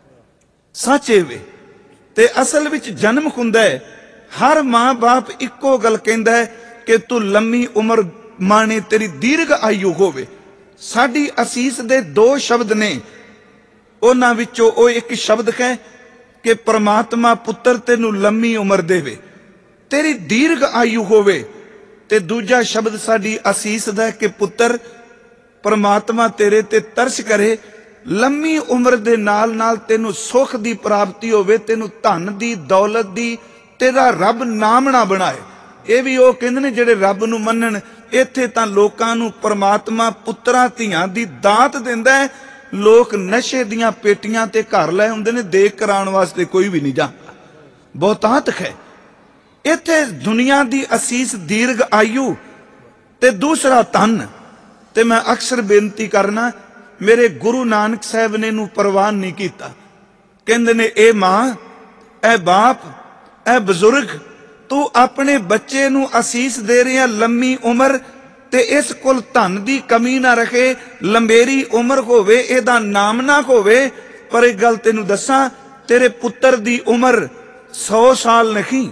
ਸੱਚ ਇਹ ਵੇ ਤੇ ਅਸਲ ਵਿੱਚ ਜਨਮ ਹੁੰਦਾ ਹੈ। ਹਰ ਮਾਂ ਬਾਪ ਇੱਕੋ ਗੱਲ ਕਹਿੰਦਾ ਹੈ ਕਿ ਤੂੰ ਲੰਮੀ ਉਮਰ ਮਾਣੇ, ਤੇਰੀ ਦੀਰਘ ਆਯੂ ਹੋਵੇ। ਸਾਡੀ ਅਸੀਸ ਦੇ ਦੋ ਸ਼ਬਦ ਨੇ, ਉਹਨਾਂ ਵਿੱਚੋਂ ਉਹ ਇੱਕ ਸ਼ਬਦ ਹੈ ਕਿ ਪ੍ਰਮਾਤਮਾ ਪੁੱਤਰ ਤੈਨੂੰ ਲੰਮੀ ਉਮਰ ਦੇਵੇ, ਤੇਰੀ ਦੀਰਘ ਆਯੂ ਹੋਵੇ। ਤੇ ਦੂਜਾ ਸ਼ਬਦ ਸਾਡੀ ਅਸੀਸ ਦਾ ਕਿ ਪੁੱਤਰ ਪ੍ਰਮਾਤਮਾ ਤੇਰੇ ਤੇ ਤਰਸ ਕਰੇ, ਲੰਮੀ ਉਮਰ ਦੇ ਨਾਲ ਨਾਲ ਤੈਨੂੰ ਸੁੱਖ ਦੀ ਪ੍ਰਾਪਤੀ ਹੋਵੇ, ਤੈਨੂੰ ਧਨ ਦੀ ਦੌਲਤ ਦੀ ਤੇਰਾ ਰੱਬ ਨਾਮ ਨਾ ਬਣਾਏ। ਇਹ ਵੀ ਉਹ ਕਹਿੰਦੇ ਨੇ ਜਿਹੜੇ ਰੱਬ ਨੂੰ ਮੰਨਣ। ਇੱਥੇ ਤਾਂ ਲੋਕਾਂ ਨੂੰ ਪ੍ਰਮਾਤਮਾ ਪੁੱਤਰਾਂ ਧੀਆਂ ਦੀ ਦਾਤ ਦਿੰਦਾ ਹੈ। ਲੋਕ ਨਸ਼ੇ ਦੀਆਂ ਪੇਟੀਆਂ ਤੇ ਘਰ ਲੈ ਹੁੰਦੇ ਨੇ, ਦੇਖ ਕਰਾਉਣ ਵਾਸਤੇ ਕੋਈ ਵੀ ਨਹੀਂ ਜਾਂਦਾ। ਬਹੁਤਾਤ ਹੈ। ਇੱਥੇ ਦੁਨੀਆ ਦੀ ਅਸੀਸ ਦੀਰਘ ਆਯੂ ਤੇ ਦੂਸਰਾ ਧਨ। ਤੇ ਮੈਂ ਅਕਸਰ ਬੇਨਤੀ ਕਰਨਾ, ਮੇਰੇ ਗੁਰੂ ਨਾਨਕ ਸਾਹਿਬ ਨੇ ਨੂੰ ਪ੍ਰਵਾਨ ਨਹੀਂ ਕੀਤਾ। ਕਹਿੰਦੇ ਨੇ ਇਹ ਮਾਂ, ਇਹ ਬਾਪ, ਇਹ ਬਜ਼ੁਰਗ, ਤੂੰ ਆਪਣੇ ਬੱਚੇ ਨੂੰ ਅਸੀਸ ਦੇ ਰਿਹਾ ਲੰਮੀ ਉਮਰ ਤੇ ਇਸ ਕੋਲ ਧਨ ਦੀ ਕਮੀ ਨਾ ਰੱਖੇ, ਲੰਬੇਰੀ ਉਮਰ ਹੋਵੇ, ਇਹਦਾ ਨਾਮ ਨਾ ਹੋਵੇ। ਪਰ ਇੱਕ ਗੱਲ ਤੈਨੂੰ ਦੱਸਾਂ, ਤੇਰੇ ਪੁੱਤਰ ਦੀ ਉਮਰ 100 ਸਾਲ ਨਹੀਂ,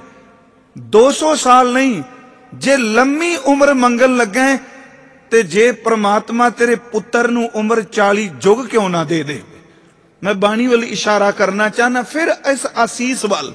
200 ਸਾਲ ਨਹੀਂ। ਜੇ ਲੰਮੀ ਉਮਰ ਮੰਗਣ ਲੱਗਾ ਤੇ ਜੇ ਪ੍ਰਮਾਤਮਾ ਤੇਰੇ ਪੁੱਤਰ ਨੂੰ ਉਮਰ 40 ਜੁਗ ਕਿਉਂ ਨਾ ਦੇ ਦੇ। ਮੈਂ ਬਾਣੀ ਵੱਲ ਇਸ਼ਾਰਾ ਕਰਨਾ ਚਾਹਨਾ, ਫਿਰ ਇਸ ਅਸੀਸ ਵੱਲ।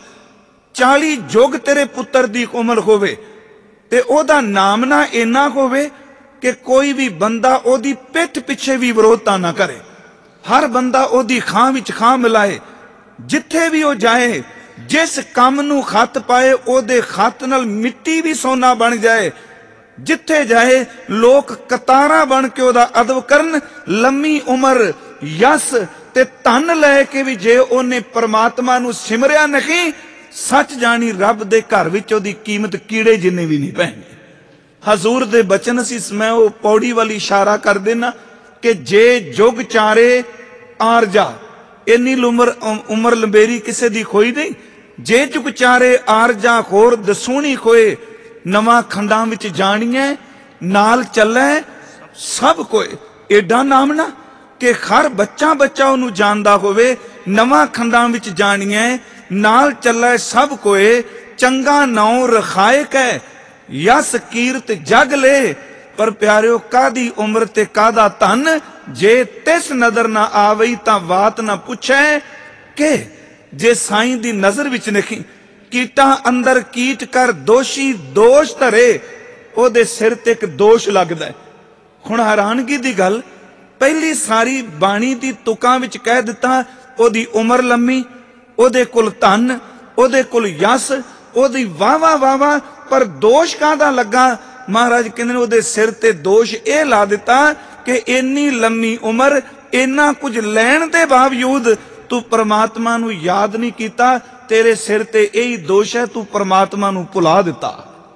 40 ਜੁਗ ਤੇਰੇ ਪੁੱਤਰ ਦੀ ਉਮਰ ਹੋਵੇ ਤੇ ਉਹਦਾ ਨਾਮ ਨਾ ਇੰਨਾ ਹੋਵੇ ਕਿ ਕੋਈ ਵੀ ਬੰਦਾ ਉਹਦੀ ਪਿੱਠ ਪਿੱਛੇ ਵੀ ਵਿਰੋਧਤਾ ਨਾ ਕਰੇ। ਹਰ ਬੰਦਾ ਉਹਦੀ ਖਾਂ ਵਿੱਚ ਖਾਂ ਮਿਲਾਏ। ਜਿੱਥੇ ਵੀ ਉਹ ਜਾਏ, ਜਿਸ ਕੰਮ ਨੂੰ ਖੱਤ ਪਾਏ, ਉਹਦੇ ਖੱਤ ਨਾਲ ਮਿੱਟੀ ਵੀ ਸੋਨਾ ਬਣ ਜਾਏ। ਜਿੱਥੇ ਜਾਏ ਲੋਕ ਕਤਾਰਾਂ ਬਣ ਕੇ ਉਹਦਾ ਅਦਬ ਕਰਨ। ਲੰਮੀ ਉਮਰ, ਯਸ ਤੇ ਧਨ ਲੈ ਕੇ ਵੀ ਜੇ ਉਹਨੇ ਪ੍ਰਮਾਤਮਾ ਨੂੰ ਸਿਮਰਿਆ ਨਹੀਂ, ਸੱਚ ਜਾਣੀ ਰੱਬ ਦੇ ਘਰ ਵਿੱਚ ਉਹਦੀ ਕੀਮਤ ਕੀੜੇ ਜਿੰਨੇ ਵੀ ਨਹੀਂ ਪੈਣੀ। ਹਜ਼ੂਰ ਦੇ ਬਚਨ ਸੀ, ਮੈਂ ਉਹ ਪੌੜੀ ਵੱਲ ਇਸ਼ਾਰਾ ਕਰ ਦੇਣਾ ਕਿ ਜੇ ਜੁਗ ਚਾਰੇ ਆਰਜਾ, ਇੰਨੀ ਉਮਰ ਲੰਬੇਰੀ ਕਿਸੇ ਦੀ ਖੋਈ ਨਹੀਂ। ਜੇ ਜੁਗ ਚਾਰੇ ਆਰਜਾ ਹੋਰ ਦਸੂਣੀ ਖੋਏ, ਨਵਾਂ ਖੰਡਾਂ ਵਿੱਚ ਜਾਣੀਐ ਨਾਲ ਚੱਲੈ ਸਭ ਕੋਏ। ਏਡਾ ਨਾਮ ਨਾ ਕਿ ਹਰ ਬੱਚਾ ਉਹਨੂੰ ਜਾਣਦਾ ਹੋਵੇ। ਨਵਾਂ ਖੰਡਾਂ ਵਿੱਚ ਜਾਣੀਐ ਨਾਲ ਚੱਲੈ ਸਭ ਕੋਏ, ਚੰਗਾ ਨਾਉ ਰਖਾਏ ਕੈ ਯਸ ਕੀਰਤ ਜਗ ਲੈ। ਪਰ ਪਿਆਰਿਓ ਕਾਦੀ ਉਮਰ ਤੇ ਕਾਦਾ ਧਨ, ਜੇ ਤਿਸ ਨਜ਼ਰ ਨਾ ਆਵਈ ਤਾਂ ਬਾਤ ਨਾ ਪੁੱਛੈ ਕਿ ਜੇ ਸਾਈਂ ਦੀ ਨਜ਼ਰ ਵਿੱਚ ਨਹੀਂ। ਕੀਟਾਂ ਅੰਦਰ ਕੀਟ ਕਰ ਦੋਸ਼ੀ ਦੋਸ਼ ਧਰੇ, ਉਹਦੇ ਸਿਰ ਤੇ ਇੱਕ ਦੋਸ਼ ਲੱਗਦਾ। ਹੁਣ ਹੈਰਾਨਗੀ ਦੀ ਗੱਲ, ਪਹਿਲੀ ਸਾਰੀ ਬਾਣੀ ਦੀ ਤੁਕਾਂ ਵਿੱਚ ਕਹਿ ਦਿੱਤਾ ਉਹਦੀ ਉਮਰ ਲੰਮੀ, ਉਹਦੇ ਕੋਲ ਧਨ, ਉਹਦੇ ਕੋਲ ਯਸ, ਉਹਦੀ ਵਾਵਾ। ਪਰ ਦੋਸ਼ ਕਾਹਦਾ ਲੱਗਾ? ਮਹਾਰਾਜ ਕਹਿੰਦੇ ਨੇ ਉਹਦੇ ਸਿਰ ਤੇ ਦੋਸ਼ ਇਹ ਲਾ ਦਿੱਤਾ ਕਿ ਇੰਨੀ ਲੰਮੀ ਉਮਰ, ਇੰਨਾ ਕੁਝ ਲੈਣ ਦੇ ਬਾਵਜੂਦ ਤੂੰ ਪ੍ਰਮਾਤਮਾ ਨੂੰ ਯਾਦ ਨਹੀਂ ਕੀਤਾ। ਤੇਰੇ ਸਿਰ ਤੇ ਇਹੀ ਦੋਸ਼ ਹੈ, ਤੂੰ ਪ੍ਰਮਾਤਮਾ ਨੂੰ ਭੁਲਾ ਦਿੱਤਾ।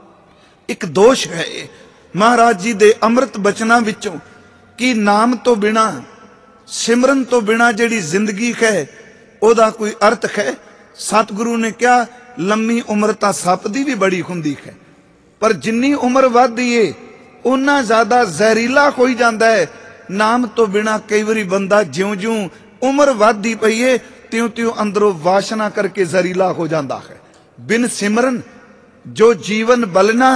ਇੱਕ ਦੋਸ਼ ਹੈ ਇਹ ਮਹਾਰਾਜ ਜੀ ਦੇ ਅੰਮ੍ਰਿਤ ਬਚਨਾਂ ਵਿੱਚੋਂ ਕਿ ਨਾਮ ਤੋਂ ਬਿਨਾ, ਸਿਮਰਨ ਤੋਂ ਬਿਨਾ ਜਿਹੜੀ ਜ਼ਿੰਦਗੀ ਹੈ ਉਹਦਾ ਕੋਈ ਅਰਥ ਹੈ। ਸਤਿਗੁਰੂ ਨੇ ਕਿਹਾ ਲੰਮੀ ਉਮਰ ਤਾਂ ਸੱਪ ਦੀ ਵੀ ਬੜੀ ਹੁੰਦੀ ਹੈ, ਪਰ ਜਿੰਨੀ ਉਮਰ ਵੱਧਦੀ ਏ ਉਨਾ ਜ਼ਿਆਦਾ ਜ਼ਹਿਰੀਲਾ ਹੋਈ ਜਾਂਦਾ ਹੈ। ਨਾਮ ਤੋਂ ਬਿਨਾ ਕਈ ਵਾਰੀ ਬੰਦਾ ਜਿਉਂ-ਜਿਉਂ ਉਮਰ ਵੱਧਦੀ ਪਈ ਏ ਤਿਉਂ-ਤਿਉਂ ਅੰਦਰੋਂ ਵਾਸ਼ਨਾ ਕਰਕੇ ਜ਼ਹਿਰੀਲਾ ਹੋ ਜਾਂਦਾ ਹੈ। ਬਿਨ ਸਿਮਰਨ ਜੋ ਜੀਵਨ ਬਲਨਾ,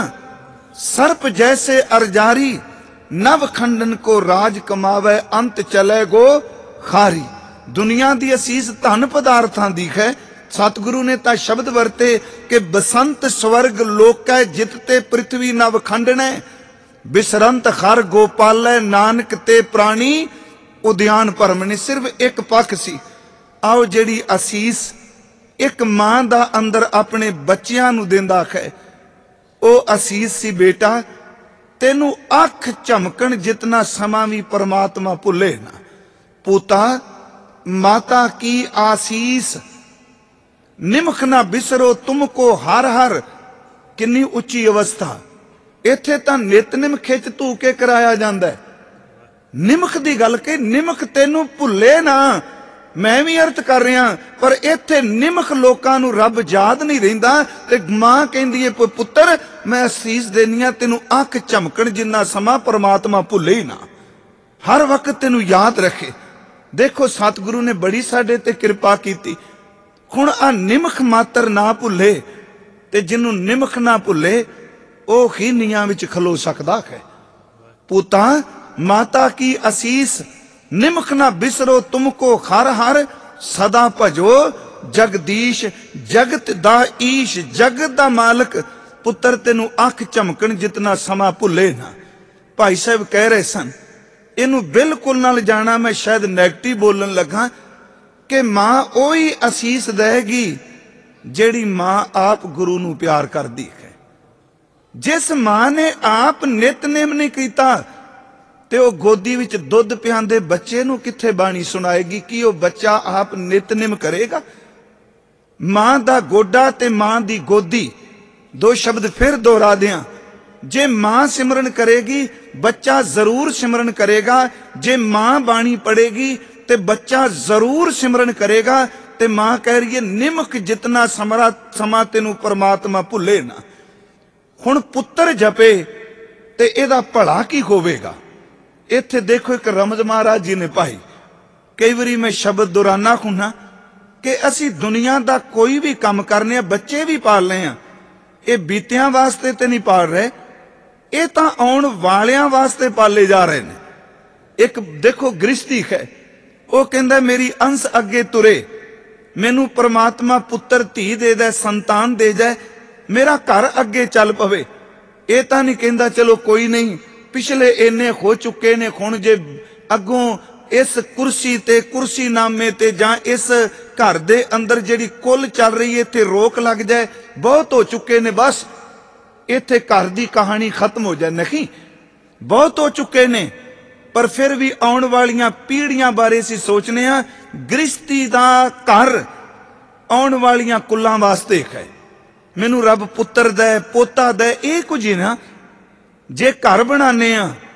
ਸਰਪ ਜੈਸੇ ਅਰਜਾਰੀ, ਨਵ ਖੰਡਨ ਕੋ ਰਾਜ ਕਮਾਵੇ, ਅੰਤ ਚਲੇ ਗੋ ਖਾਰੀ। ਦੁਨੀਆ ਦੀ ਅਸੀਸ ਧਨ ਪਦਾਰਥਾਂ ਦੀ ਹੈ। ਸਤਿਗੁਰੂ ਨੇ ਤਾਂ ਸ਼ਬਦ ਵਰਤੇ कि बसंत स्वर्ग लोकै जितते पृथ्वी नव खंडने बिसरंत हर गोपालै नानक ते प्राणी उद्यान परमने। सिर्फ एक पक्ष सी। आओ जिहड़ी असीस एक मां दा अंदर अपने बच्चियां नूं दिंदा है ओ असीस सी बेटा तेनू अख झमकण जितना समा भी परमात्मा भुले ना। पूता माता की आसीस निमख ना बिसरो तुमको हर हर। किन्नी उच्ची अवस्था। इत्थे तां नितनिम खिच धू के कराया जांदा है। निमख दी गल के निमख तेनू भुले ना। मैं भी अर्थ कर रहा पर इत्थे निमख लोकां नू रब याद नहीं रहिंदा ते मां कहंदी है पुत्तर मैं असीस देनी आ तेनू अख झमकण जिन्ना समा परमात्मा भुले ही ना। हर वक्त तेनू याद रखे। देखो सतगुरु ने बड़ी साडे ते कृपा कीती। हुण आ निमख मात्र ना भुले ते जिन्नू निमख ना भुले ओ ही नीआं विच खलो सकदा है। पूता माता की असीस निमख ना बिसरो तुमको हर हर सदा भजो जगदीश जगत दा ईश जगत दा मालक। पुत्र तेनू अख झमकण जितना समा भुले ना। भाई साहब कह रहे सन इनू बिल्कुल ना जाना। मैं शायद नैगेटिव बोलन लगा कि मां ओही असीस देगी जेड़ी मां आप गुरु नू प्यार करदी है। जिस मां ने आप नितनेम नहीं कीता ते ओ गोदी विच दुध पिआंदे बच्चे नू किथे बाणी सुनाएगी कि ओ बच्चा आप नितनेम करेगा। मां दा गोडा ते मां दी गोदी दो शब्द फिर दोहरा दियां। जे मां सिमरन करेगी बच्चा जरूर सिमरन करेगा। जे मां बाणी पढ़ेगी ते बच्चा जरूर सिमरन करेगा। ते मां कह रही है निमख जितना समा तेनू परमात्मा भुले ना। हुण पुत्र जपे ते इहदा भला की होवेगा। इत्थे देखो एक रमज महाराज जी ने पाई। कई बारी मैं शब्द दोहराना हुन्ना कि असी दुनिया दा कोई भी काम करने बच्चे भी पाल रहे हैं ये बीतियां वास्ते ते नहीं पाल रहे ये तां आउण वालियां वास्ते पाले जा रहे हैं। एक देखो गृहस्थी है वो कहंदा मेरी अंश अगे तुरे मैनू परमात्मा पुत्र धी दे दे संतान दे जाए मेरा घर अगे चल पवे। ये तां नहीं कहंदा चलो कोई नहीं पिछले इन्ने हो चुके ने हुण जे अगों इस कुर्सी ते कुर्सी नामे ते जां इस घर दे अंदर जिहड़ी कुल चल रही है इत्थे रोक लग जाए बहुत हो चुके ने बस इत्थे घर दी कहानी खत्म हो जाए। नहीं बहुत हो चुके ने पर फिर भी आउण वालियां पीढ़ियां बारे असीं सोचने आ। गृहस्थी दा घर आउण वालियां कुल्लां वास्ते है। मैनू रब पुत्र दे पोता दे ये कुछ ही ना। जे घर बनाने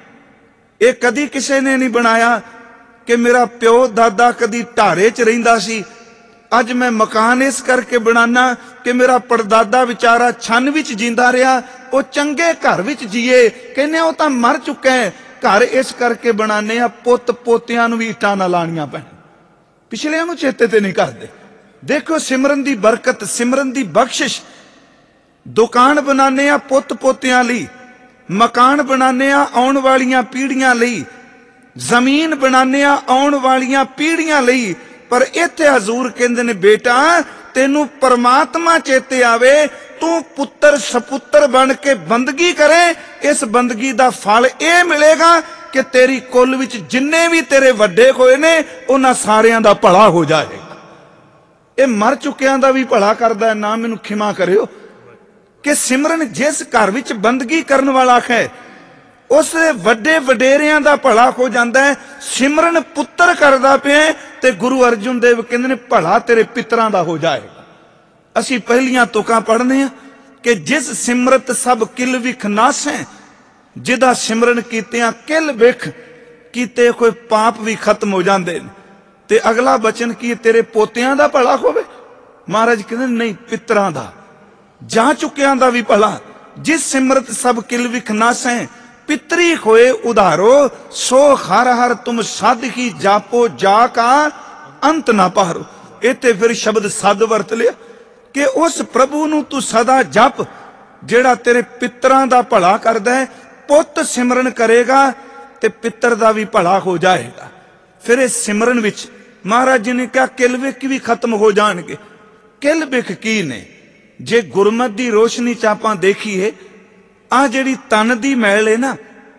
ये कदी किसी ने नहीं बनाया कि मेरा प्यो दादा कदी ढारे च रहिंदा सी अज मैं मकान इस करके बनाना कि मेरा परदादा बेचारा छन विच जींदा रहा वो चंगे घर विच जीए कहने वो तां मर चुका है। घर इस करके बनाने पुत पोतियां नूं भी इट्टां ना लाणियां पैण पिछलियां नूं चेते ते नहीं करदे। देखो सिमरन दी बरकत सिमरन दी बख्शिश। दुकान बनाने पुत पोतियां लई मकान बनाने आउण वालियां पीढ़ियां लई जमीन बनाने आउण वालियां पीढ़ियां लई। पर इत्थे हजूर कहंदे ने बेटा तेनू परमात्मा चेते आवे तू पुत्र सपुत्र बन के बंदगी करे इस बंदगी दा फल ये मिलेगा कि तेरी कुल विच जिन्ने भी तेरे वड्डे होए ने उन्हां सारियां दा भला हो जाएगा। ये मर चुकियां दा भी भला करदा है। ना मैनू खिमा करियो कि सिमरन जिस घर विच बंदगी करन वाला है उस वड्डे वडेरियां दा भला हो जाता है। सिमरन पुत्र करदा पिया ते गुरु अर्जुन देव कहंदे ने भला तेरे पितरां दा हो जाएगा। असीं पहलियां तुकां पढ़ने कि जिस सिमरत सब किल विख नासै जिदा सिमरन कीतियां किल विख कीते कोई पाप भी खत्म हो जाते हैं। ते अगला बचन की तेरे पोतियां दा भला होवे। महाराज कहंदे नहीं पितरां दा जा चुकियां दा भी भला। जिस सिमरत सब किल विख नासै पितरी होए उधारो सो हर हर तुम सद ही जापो जा का अंत ना पारो। इत्थे फिर शब्द सद वरत लिया कि उस प्रभु नूं तू सदा जप जेड़ा तेरे पितरां दा भला करदा है। पुत सिमरन करेगा ते पितर दा भी भला हो जाएगा। फिर इस सिमरन विच महाराज जी ने कहा किल विख भी खत्म हो जाणगे। किल विख की ने जे गुरमत की रोशनी च आपां देखीए आ जिहड़ी तन की मैल है ना,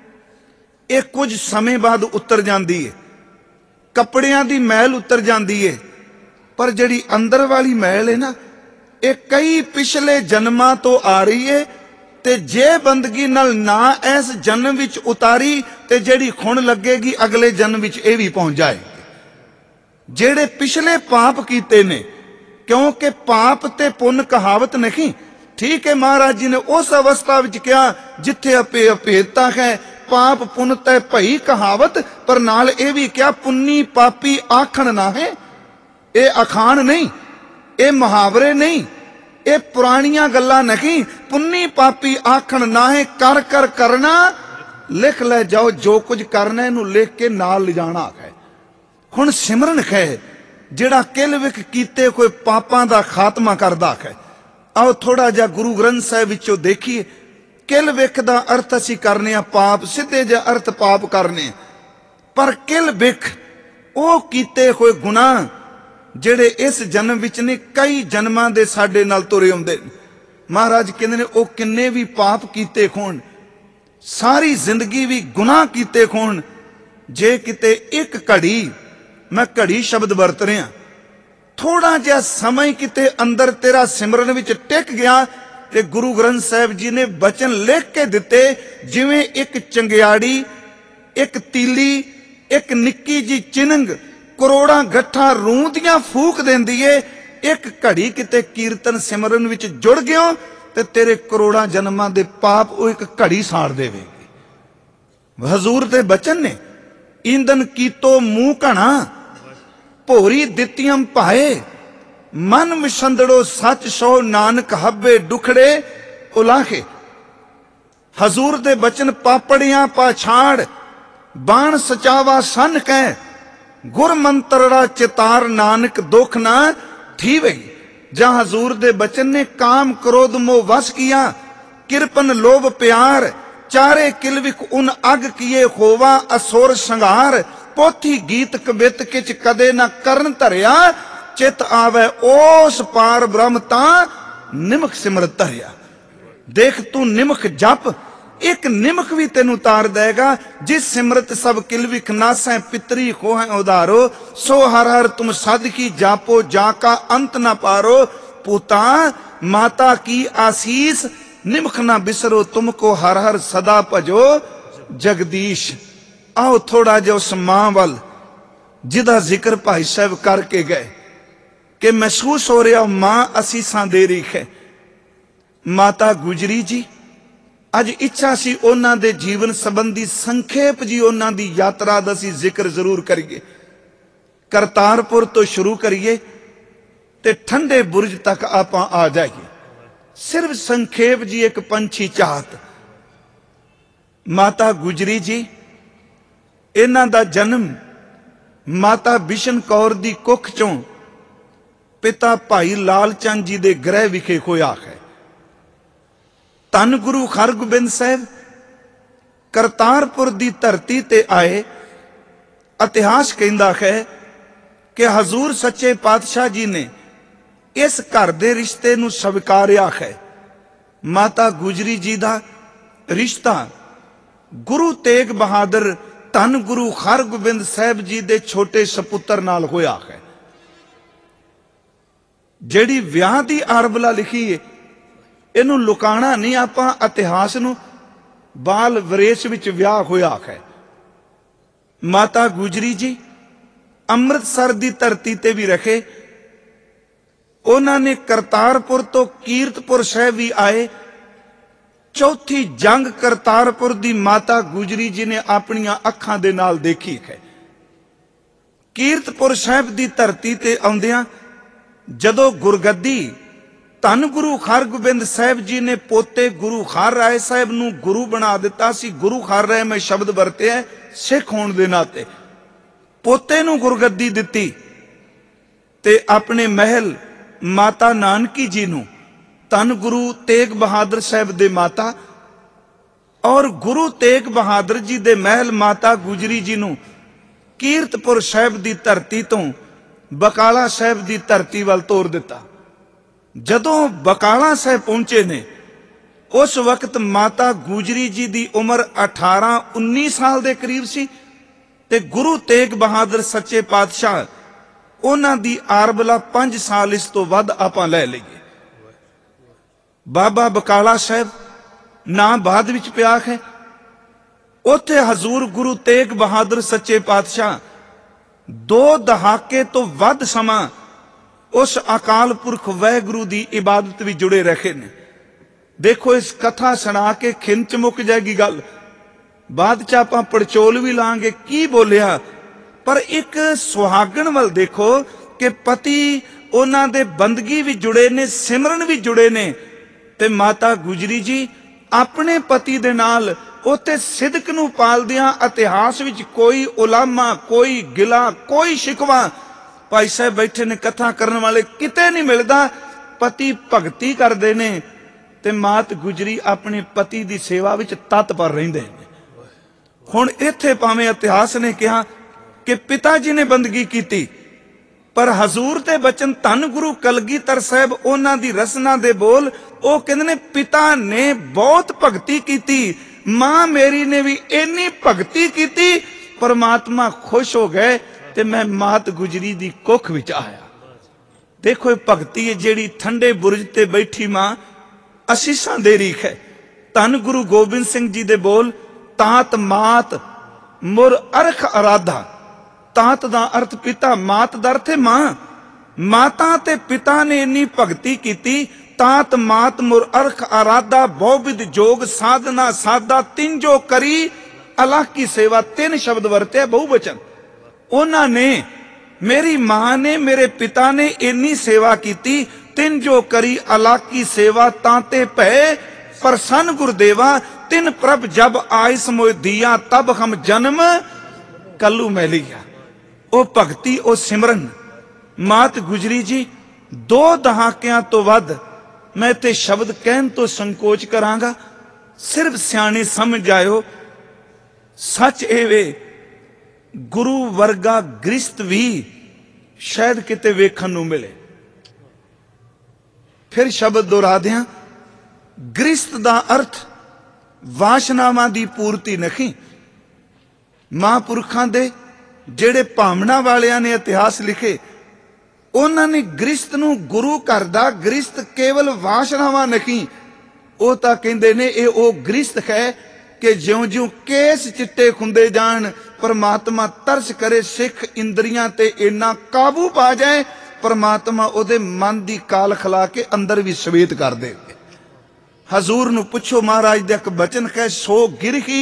ये कुछ समय बाद उतर जाती है, कपड़ियां की मैल उतर जाती है, पर जिहड़ी अंदर वाली मैल है ना, ये कई पिछले जन्मां तो आ रही है। ते जे बंदगी नाल ना इस जन्म विच उतारी ते जिहड़ी खुण लगेगी अगले जन्म विच ये भी पहुंच जाएगी। जेड़े पिछले पाप कीते ने, क्योंकि पाप ते पुण्य कहावत नहीं, ठीक है। महाराज जी ने उस अवस्था विच कहा जिथे अभेदता है, पाप पुण्य तै भई कहावत, पर नाल ये भी क्या पुन्नी पापी आखण ना है। ये अखान नहीं, ये मुहावरे नहीं, ये पुरानियां गल्लां नहीं। पुन्नी पापी आखण ना है, कर कर करना लिख ले जाओ, जो कुछ करना इनू लिख के नाल ले जाना है। हुण सिमरन है जिहड़ा किल विख कीते कोई पापां दा खात्मा करदा है। आओ थोड़ा जा गुरु ग्रंथ साहिब विचों देखिए, किल विख दा अर्थ असीं करने आ पाप, सीधे जा अर्थ पाप करने, पर किल विख ओ कीते कोई गुनाह ਜਿਹੜੇ इस जन्म विच ने कई जन्मां दे साडे नाल तुरे आउंदे। महाराज कहंदे ने ओ किन्ने भी पाप कीते खोण, सारी जिंदगी भी गुनाह कीते खोण, जे किते एक घड़ी, मैं घड़ी शब्द वरत रहा, थोड़ा जिहा समय किते अंदर तेरा सिमरन विच टिक गया ते गुरु ग्रंथ साहिब जी ने बचन लिख के दिते, जिवें एक चंगियाड़ी, एक तीली, एक निक्की जी चिनंग करोड़ा गट्ठा रूह दियां फूक देंदी है। एक घड़ी किते कीर्तन सिमरन विच जुड़ गयो ते तेरे करोड़ा जन्मां दे पाप वो एक घड़ी साड़ देवेगी। हजूर दे बचन ने, ईंधन कीतो मूह घना, भोरी दित्तियम पाए, मन विसंदड़ो सच सो, नानक हब्बे दुखड़े उलाहे। हजूर दे बचन पापड़ियां पाछाड़, बाण सचावा सन कै, गुर मंत्रड़ा चितार, नानक दुख ना थीवे। जहां हजूर दे बचन ने काम क्रोध मोह वश किया, किरपन लोभ प्यार, चारे किलविक उन अग किए होवा असुर संघार। पोथी गीत कवित किच कदे ना करन धरिया, चित आवे ओस पार ब्रह्म ता निमक सिमरत धरिया। देख तू निमक जप, एक निमक भी तेन उतार देगा। जिस सिमरत सब किलविख नासै, पितरी खोह उदारो, सो हर हर तुम साधकी जापो, जाका अंत ना पारो। पुता माता की आशीष, निमक ना बिसरो, तुमको हर हर सदा भजो जगदीश। आओ थोड़ा जो उस मां वल जिदा जिक्र भाई साहब करके गए कि महसूस हो रहा मां असीसां दे रही है। माता गुजरी जी, अज इच्छा सी उन्हां दे जीवन संबंधी संखेप जी उन्हां दी यात्रा दा सी जिक्र जरूर करिए। करतारपुर तो शुरू करिए ते ठंडे बुरज तक आपां आ जाइए। सिर्फ संखेप जी एक पंछी चाहत। माता गुजरी जी, इन्हां दा जन्म माता बिशन कौर दी कुख चों पिता भाई लाल चंद जी दे गृह विखे होया है। धन गुरु हरगोबिंद साहिब करतारपुर दी धरती ते आए। इतिहास कहंदा है कि हजूर सच्चे पातशाह जी ने इस घर दे रिश्ते नूं स्वीकारिया है। माता गुजरी जी दा रिश्ता गुरु तेग बहादुर धन गुरु हरगोबिंद साहिब जी दे छोटे सपुत्र नाल होया है। जिहड़ी विआह दी आरबला लिखी है, इनू लुकाना नहीं, आपां इतिहास नूं बाल वरेश विच विआह होया है। माता गुजरी जी अमृतसर दी धरती ते भी रखे। उन्होंने करतारपुर तो कीरतपुर साहिब भी आए। चौथी जंग करतारपुर दी माता गुजरी जी ने अपनियां अखां दे नाल देखी है। कीरतपुर साहिब दी धरती ते आउंदियां जदों गुरगद्दी धन गुरु हरगोबिंद साहिब जी ने पोते गुरु हर राय साहिब नूं गुरु बना दिता सी। गुरु हर राय मैं शब्द वरते है सिख होने दे नाते। पोते नूं गुरगद्दी दिती ते अपने महल माता नानकी जी नूं धन गुरु तेग बहादुर साहिब दे माता और गुरु तेग बहादुर जी दे महल माता गुजरी जी नूं कीरतपुर साहिब दी धरती तो बकाला साहिब दी धरती वाल तोर दिता। जदों बकाला साहब पहुंचे ने उस वक्त माता गुजरी जी की उम्र 18-19 साल के करीब सी ते गुरु तेग बहादुर सच्चे पातशाह उन्हां दी आरबला 5 साल इस तो वध आपां लै लईए। बाबा बकाला साहब ना बाद विच पिया है, उत्थे हजूर गुरु तेग बहादुर सच्चे पातशाह 2 दहाके तो वध समा उस अकाल पुरख वाहिगुरू की इबादत भी जुड़े रहे ने। देखो इस कथा सुना के खिंच मुक जाएगी गल, बाद च आपां पड़चोल भी लांगे की बोलिया, पर एक सुहागण वल देखो कि पति उन्हां दे बंदगी भी जुड़े ने, सिमरन भी जुड़े ने। ते माता गुजरी जी अपने पति दे नाल उत्ते सिदक नूं पालदियां इतिहास विच कोई उलामा, कोई गिला, कोई शिकवा, भाई साहब बैठे ने कथा करने वाले किते नहीं मिलता। पति भगती करते ने ते मात गुजरी अपने पति की सेवा विच तत्पर रहिंदे ने। हुण इत्थे भावें इतिहास ने कहा कि पिता जी ने बंदगी की, पर हजूर ते बचन धन गुरु कलगीधर साहब उन्हां दी रसना दे बोल वो कहंदे ने पिता ने बहुत भगती की, मां मेरी ने भी इन्नी भगती की, परमात्मा खुश हो गए ते मैं मात गुजरी दी कुख विच आया। देखो भगती है जेड़ी ठंडे बुरज ते बैठी मां असीसां दे रही है। धन गुरु गोबिंद सिंह जी दे बोल तात मात मुर अरख आराधा। तात दा अर्थ पिता, मात दा अर्थ है मां। माता ते पिता ने इन्नी भगती की, तात मात मुर अरख आराधा, बहुविध जोग साधना साधा, तिन जो करी अल्लाह की सेवा। 3 शब्द वरते बहुवचन। उन्होंने मेरी मां ने मेरे पिता ने इन्नी सेवा की, 3 जो करी अल्लाह की सेवा, तांते भय प्रसन्न गुरुदेवा, 3 प्रभ जब आइस मोय दिया, तब हम जन्म कलू मैं लिया। ओ भगती ओ सिमरन मात गुजरी जी 2 दहाकियां तो वध मैं ते शब्द कहन तो संकोच करांगा, सिर्फ सियाणे समझ आयो। सच ए वे गुरु वर्गा गृहस्थ भी शायद किते वेखण नूं मिले। फिर शब्द दोहरा दियां, गृहस्थ दा अर्थ वासनावां दी पूर्ति नहीं। महापुरखां दे जेड़े भावना वालियां ने इतिहास लिखे, उन्होंने गृहस्थ नूं गुरु घर दा गृहस्थ केवल वासनावां नहीं, वो तां कहंदे ने ये वो गृहस्थ है कि ज्यों ज्यों केस चिट्टे खुंदे जान, परमात्मा तरस करे सिख इंद्रियां ते इन्ना काबू पा जाए, परमात्मा ओदे मन दी काल खला के अंदर भी सवेत कर दे। हजूर नूं पुछो, महाराज दे एक बचन है, सो गिरही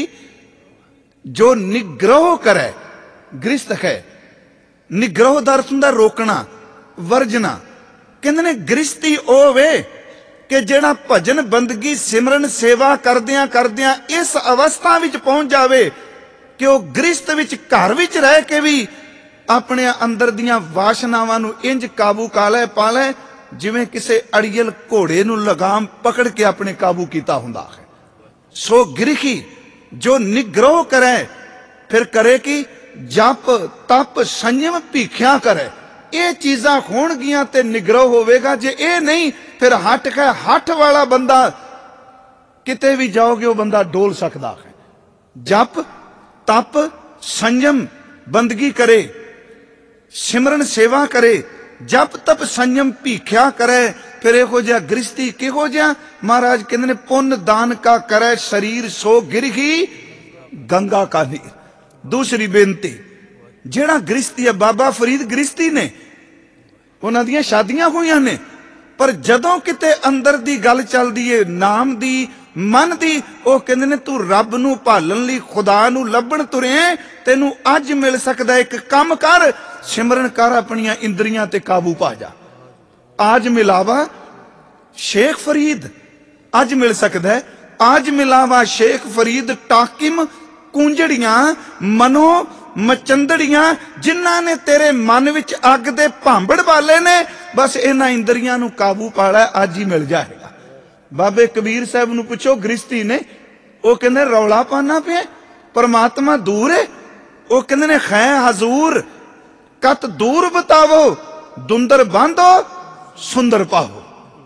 जो निग्रह करे गृहस्थ है। निग्रह दा अर्थ हुंदा रोकना, वर्जना। कहंदे ने गृहस्थी ओ वे कि जेड़ा भजन बंदगी सिमरन सेवा करदियां करदियां इस अवस्था विच पहुंच जावे कि वह गृहस्थ विच घर विच रह के भी अपने अंदर दियां वासनावां नूं इंज काबू पा लै जिवें किसे अड़ियल घोड़े नूं लगाम पकड़ के अपने काबू कीता हुंदा है। सो गिरही जो निग्रह करे, फिर करे कि जप तप संयम भीखिया करे। ये चीजां होणगियां ते निग्रह होवेगा, जे ये नहीं फिर हट है। हट वाला बंदा किते भी जाओगे वो बंदा डोल सकता है। जप तप संयम बंदगी करे, सिमरन सेवा करे, जप तप संयम भीखिया करे, फिर इहो जिहा गृहस्थी किहो जिहा? महाराज कहंदे ने पुण्य दान का करे शरीर सो गिरही गंगा का नीर। दूसरी बेनती, जेड़ा गृहस्थी है, बाबा फरीद गृहस्थी ने, उन्हां दियां शादियां होईयां ने, पर जदों किते अंदर दी गल चलदी है नाम दी मन दी, वो कहंदे ने तू रब नूं भालण लई खुदा नूं लभण तुरे, तैनूं अज मिल सकदा, एक काम कर, सिमरन कर, अपनियां इंद्रियां ते काबू पा जा। आज मिलावा शेख फरीद, अज मिल सकदा है। आज मिलावा शेख फरीद टाकिम कूंजड़ियां मनो मचंदड़ियां, जिन्हां ने तेरे मन विच अग दे भांबड़ वाले ने, बस इन्हां इंद्रियां नूं काबू पा लै, अज ही मिल जाएगा। बाबे कबीर साहब नूं पुछो गृहस्थी ने, वो कहंदे रौला पाना पे परमात्मा दूर है। वो कहंदे ने खै हजूर कत दूर बतावो, दुंदर बांधो सुंदर पाओ।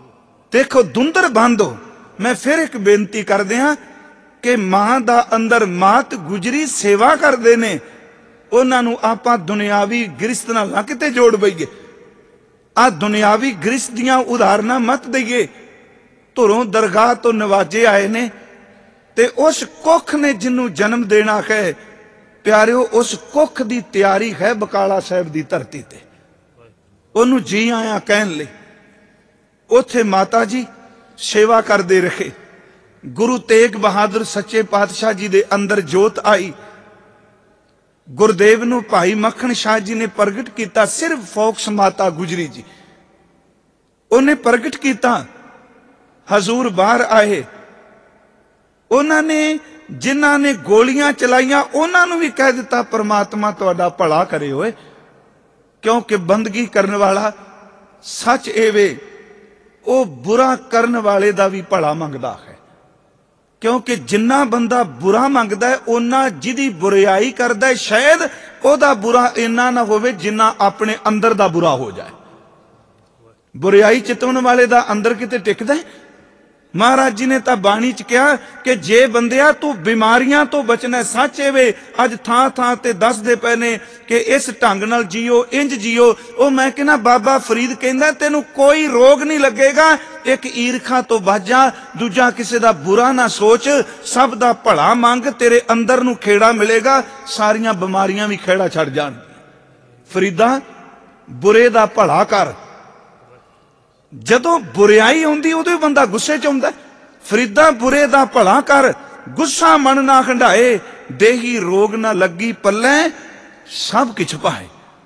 देखो धुंधर बंद हो। मैं फिर एक बेनती कर दिया कि मां दा अंदर मात गुजरी सेवा करते ने, उन्होंने आपां दुनियावी गृहस्थ नाल ना किते जोड़ बईए। आ दुनियावी गृहस्थ दियां उदाहरणां मत दईए। धुरों दरगाह तो नवाजे आए ने ते उस कुख ने जिन्हों जन्म देना है प्यारिओ, उस कुख की तैयारी है बकाला साहब की धरती ते। ओनू जी आया कहन लई उथे माता जी सेवा करते रहे। गुरु तेग बहादुर सच्चे पातशाह जी दे अंदर जोत आई। गुरुदेव नू भाई मखण शाह जी ने प्रगट किया, सिर्फ फोक्स माता गुजरी जी उन्हें प्रगट किया। हजूर बाहर आए, उन्होंने जिन्हां ने गोलियां चलाइया उन्होंने भी कह दिता परमात्मा तुहाडा भला करे होए, क्योंकि बंदगी करने वाला सच एवे वो बुरा करने वाले दा भी भला मंगदा है। क्योंकि जिन्ना बंदा बुरा मंगदा है उन्ना जिहदी बुराई करदा है शायद ओदा बुरा इन्ना ना होवे जिन्ना अपने अंदर दा बुरा हो जाए। बुराई चितवन वाले दा अंदर किते टिकदा है। महाराज जी ने तो बाणी च कहा कि जे बंदिया तू बीमारियां तो बचना, सच एवे अज थां थां ते दसदे पे ने कि इस ढंग नाल जियो, इंज जियो। ओ मैं कहना बाबा फरीद कहंदा तेनू कोई रोग नहीं लगेगा, एक ईरखा तो बच जा, दूजा किसी दा बुरा ना सोच, सब दा भला मंग, तेरे अंदर नू खेड़ा मिलेगा, सारियां बीमारियां भी खेड़ा छड़ जाण। फरीदा बुरे दा भला कर। जदों बुराई आउंदी उदों बंदा गुस्से च आउंदा। फरीदा बुरे दा भला कर, गुस्सा मन ना खंडाए, देही रोग ना लगी पल्ले, सब किछ पाए।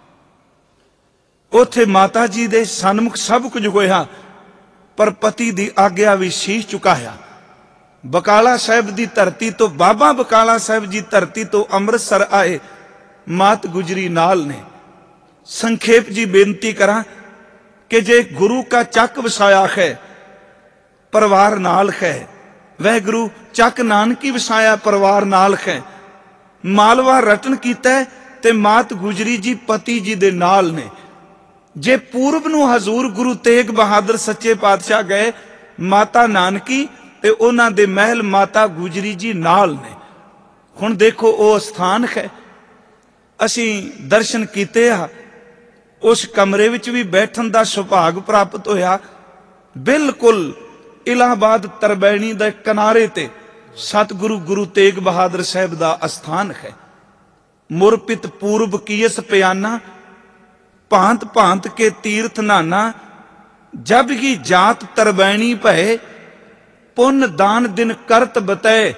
उथे माता जी दे सन्मुख सब कुछ होया, पर पति दी आग्या भी शीश चुकाया। बकाला साहब दी धरती तो, बाबा बकाला साहब जी धरती तो अमृतसर आए, मात गुजरी नाल ने। संखेप जी बेनती करा कि जे गुरु का चक वसाया है परिवार नाल है, वह गुरु चक नानकी वसाया परिवार नाल है। मालवा रटन कीता ते मात गुजरी जी पति जी दे नाल ने। जे पूर्व नू हजूर गुरु तेग बहादुर सच्चे पातशाह गए, माता नानकी ते उन्हां दे महल माता गुजरी जी नाल ने। हुण देखो वो स्थान है, असीं दर्शन कीते आ। उस कमरे विच भी बैठन का सुभाग प्राप्त होया। बिल्कुल इलाहाबाद तरबैनी दे किनारे ते सतगुरु गुरु तेग बहादुर साहब का अस्थान है। मुरपित पूर्व कीस प्याना, भांत भांत के तीर्थ नाना, जब ही जात तरबैनी भय, पुन दान दिन करत बतय।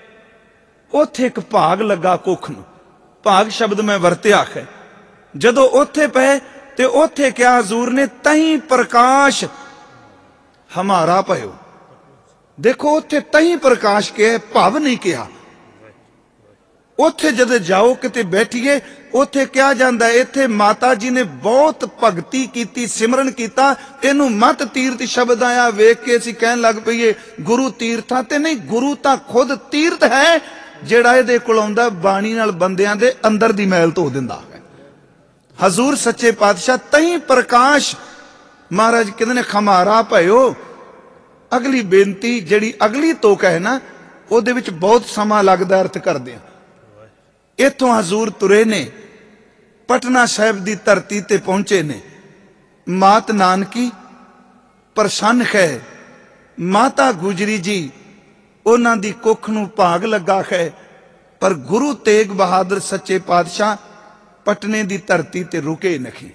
उथे एक भाग लगा कुख नूं, भाग शब्द मैं वरत्या है। जदों उथे पे ते उथे क्या हजूर ने तही प्रकाश हमारा भयो। देखो उथे तही प्रकाश के भाव नहीं कहा। उथे जद जाओ किते बैठिए उथे क्या जांदा, इथे माता जी ने बहुत भगती की, सिमरन किया। इनू मत तीर्थ शब्द आया, वेख के असीं कहन लग पईए गुरु तीर्थां ते नहीं, गुरु तां खुद तीर्थ है जिहड़ा इहदे कोल आउंदा बाणी नाल बंदियां दे अंदर दी मैल धो दिंदा है। हजूर सच्चे पातशाह तही प्रकाश। महाराज कहते ने खमारा भयो। अगली बेनती जिहड़ी अगली तोक है ना, उहदे विच बहुत समा लगदा अर्थ करदे आ। इथों हजूर तुरे ने, पटना साहिब दी धरती ते पहुंचे ने। मात नानकी प्रसन्न है, माता गुजरी जी उन्हां दी कुख नूं भाग लगा है। पर गुरु तेग बहादुर सच्चे पातशाह पटने दी धरती ते रुके नहीं।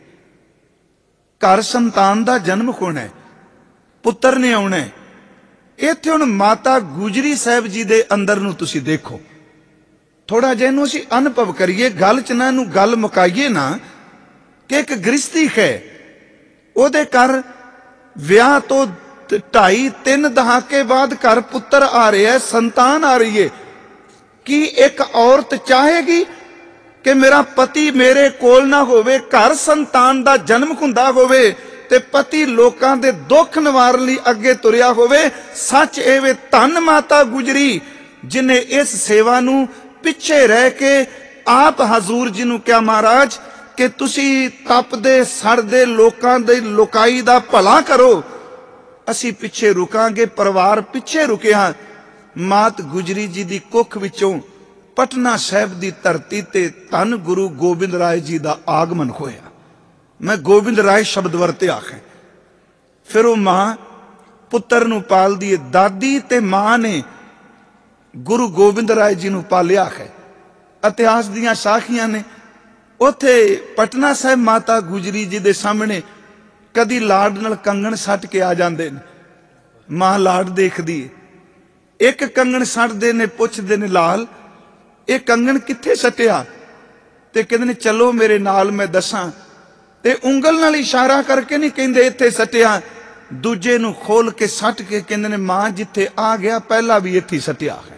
घर संतान दा जन्म होना है, पुत्र ने आना है। इत्थे हुण माता गुजरी साहब जी दे अंदर नूं तुसीं देखो, थोड़ा जिहा इहनूं असीं अनुभव करिए, गल च ना इहनूं गल मुकाईए ना कि एक गृहस्थी है, उहदे घर विआह तो 2.5-3 दहाके बाद घर पुत्र आ रहा है, संतान आ रही है। कि एक औरत चाहेगी कि मेरा पति मेरे कोल ना होवे, घर संतान दा जन्म हुंदा होवे ते पति लोकां दे दुख निवारण लई अगे तुरिया होवे। सच एवे धन माता गुजरी जिन्हें इस सेवा नूं पिछे रह के आप हजूर जी नूं क्या महाराज कि तुसी तपदे सड़दे लोकां दे लुकाई दा भला करो। असी पिछे रुकांगे, परिवार पिछे रुकिया। मात गुजरी जी की कुख विचों पटना साहिब की धरती ते धन गुरु गोबिंद राय जी का आगमन होया। मैं गोबिंद राय शब्द वरत्या है। फिर वो मां पुत्र नूं पालदी है। दादी ते मां ने गुरु गोबिंद राय जी नूं पालिया है। इतिहास दीयां साखियां ने उत्थे पटना साहिब माता गुजरी जी दे सामने कदी लाड नाल कंगण सट के आ जांदे ने। मां लाड देखदी है, एक कंगण सटदे ने, पुछदे ने लाल ये कंगण कित्थे सटिया? ते कहंदे ने चलो मेरे नाल मैं दसां। ते उंगल नाल इशारा करके नहीं कहंदे इत्थे सटिया, दूजे नूं खोल के सट के कहंदे ने मां जिथे आ गया पहला भी इत्थे सटिया है।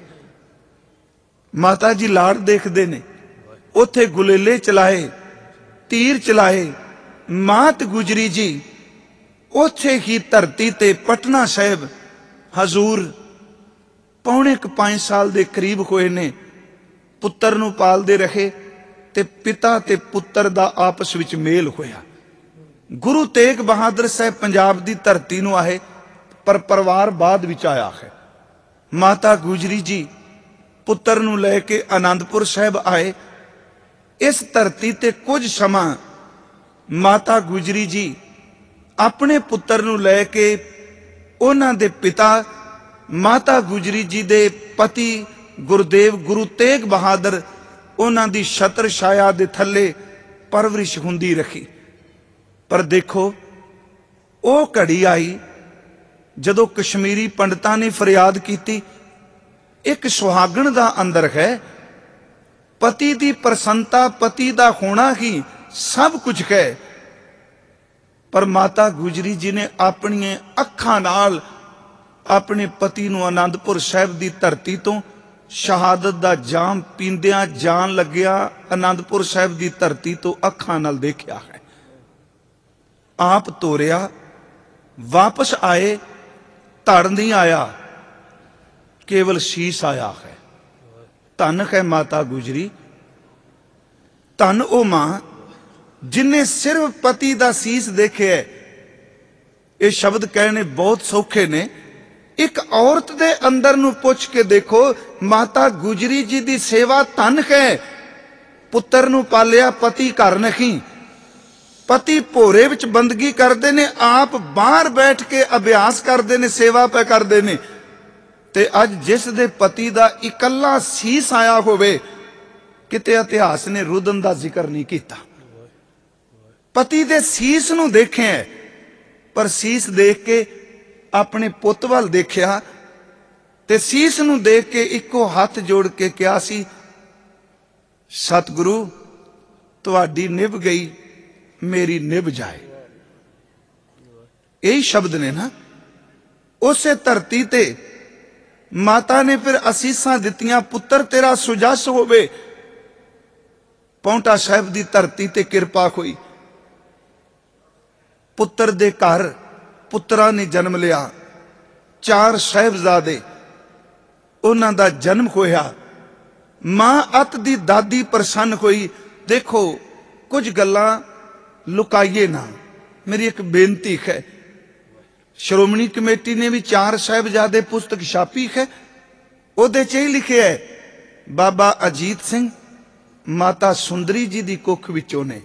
माता जी लाड़ देखते ने, उथे गुलेले चलाए, तीर चलाए। मात गुजरी जी उथे ही धरती ते पटना साहिब हजूर पौने 5 साल के करीब होए ने। पुत्र नूं पालदे रहे ते पिता ते पुत्र दा आपस विच मेल होया। गुरु तेग बहादुर साहब पंजाब की धरती नूं आए, पर परिवार बाद विच आया है। माता गुजरी जी पुत्र नूं लैके आनंदपुर साहिब आए। इस धरती ते कुछ समा माता गुजरी जी अपने पुत्र नूं लैके उन्हां दे पिता माता गुजरी जी दे पति गुरुदेव गुरु तेग बहादुर उन्हां दी छत्र छाया दे थल्ले परवरिश हुंदी रखी। पर देखो वो घड़ी आई जदों कश्मीरी पंडितां ने फरियाद की, एक सुहागण दा अंदर है, पति दी प्रसन्नता पति दा होना ही सब कुछ है। पर माता गुजरी जी ने अपनी अखां नाल अपने पति नूं आनंदपुर साहिब की धरती तो शहादत दा जाम पींदियां जान लग्या आनंदपुर साहिब की धरती तो अखां नाल देखिया है। आप तोरिया वापस आए, धड़ नहीं आया, केवल शीश आया है। धन है माता गुजरी, धन ओ मां जिन्हें सिर्फ पति दा शीश देखे। ये शब्द कहने बहुत सौखे ने। एक औरत दे अंदर नूं पुछ के देखो, माता गुजरी जी दी सेवा धन है। पुत्र नूं पालिया, पति घर नहीं। पति भोरे विच बंदगी करते ने, आप बाहर बैठ के अभ्यास करते ने, सेवा पे करते ने। ते अज जिस दे पति दा इकल्ला सीस आया होवे, किते इतिहास ने रुदन दा जिक्र नहीं किया। पति दे सीस नूं देखे, पर सीस देख के अपने पुत वल देखिया ते सीस नूं देख के इको हाथ जोड़ के कहा सी, सतगुरु तुहाडी निभ गई, मेरी निभ जाए। यही शब्द ने ना। उसे धरती ते माता ने फिर असीसां दित्तियां, पुत्र तेरा सुजस होवे। पौंटा साहिब की धरती ते किरपा हुई। पुत्र दे घर पुत्रा ने जन्म लिया। 4 साहिबजादे उन्हां दा जन्म होया। मां अत दी दादी प्रसन्न हुई। देखो कुछ गल्लां लुकाइए ना, मेरी एक बेनती है। श्रोमणी कमेटी ने भी 4 साहिबजादे पुस्तक छापी है। उहदे च लिखे है, बाबा अजीत सिंह माता सुंदरी जी की कुख विचों ने,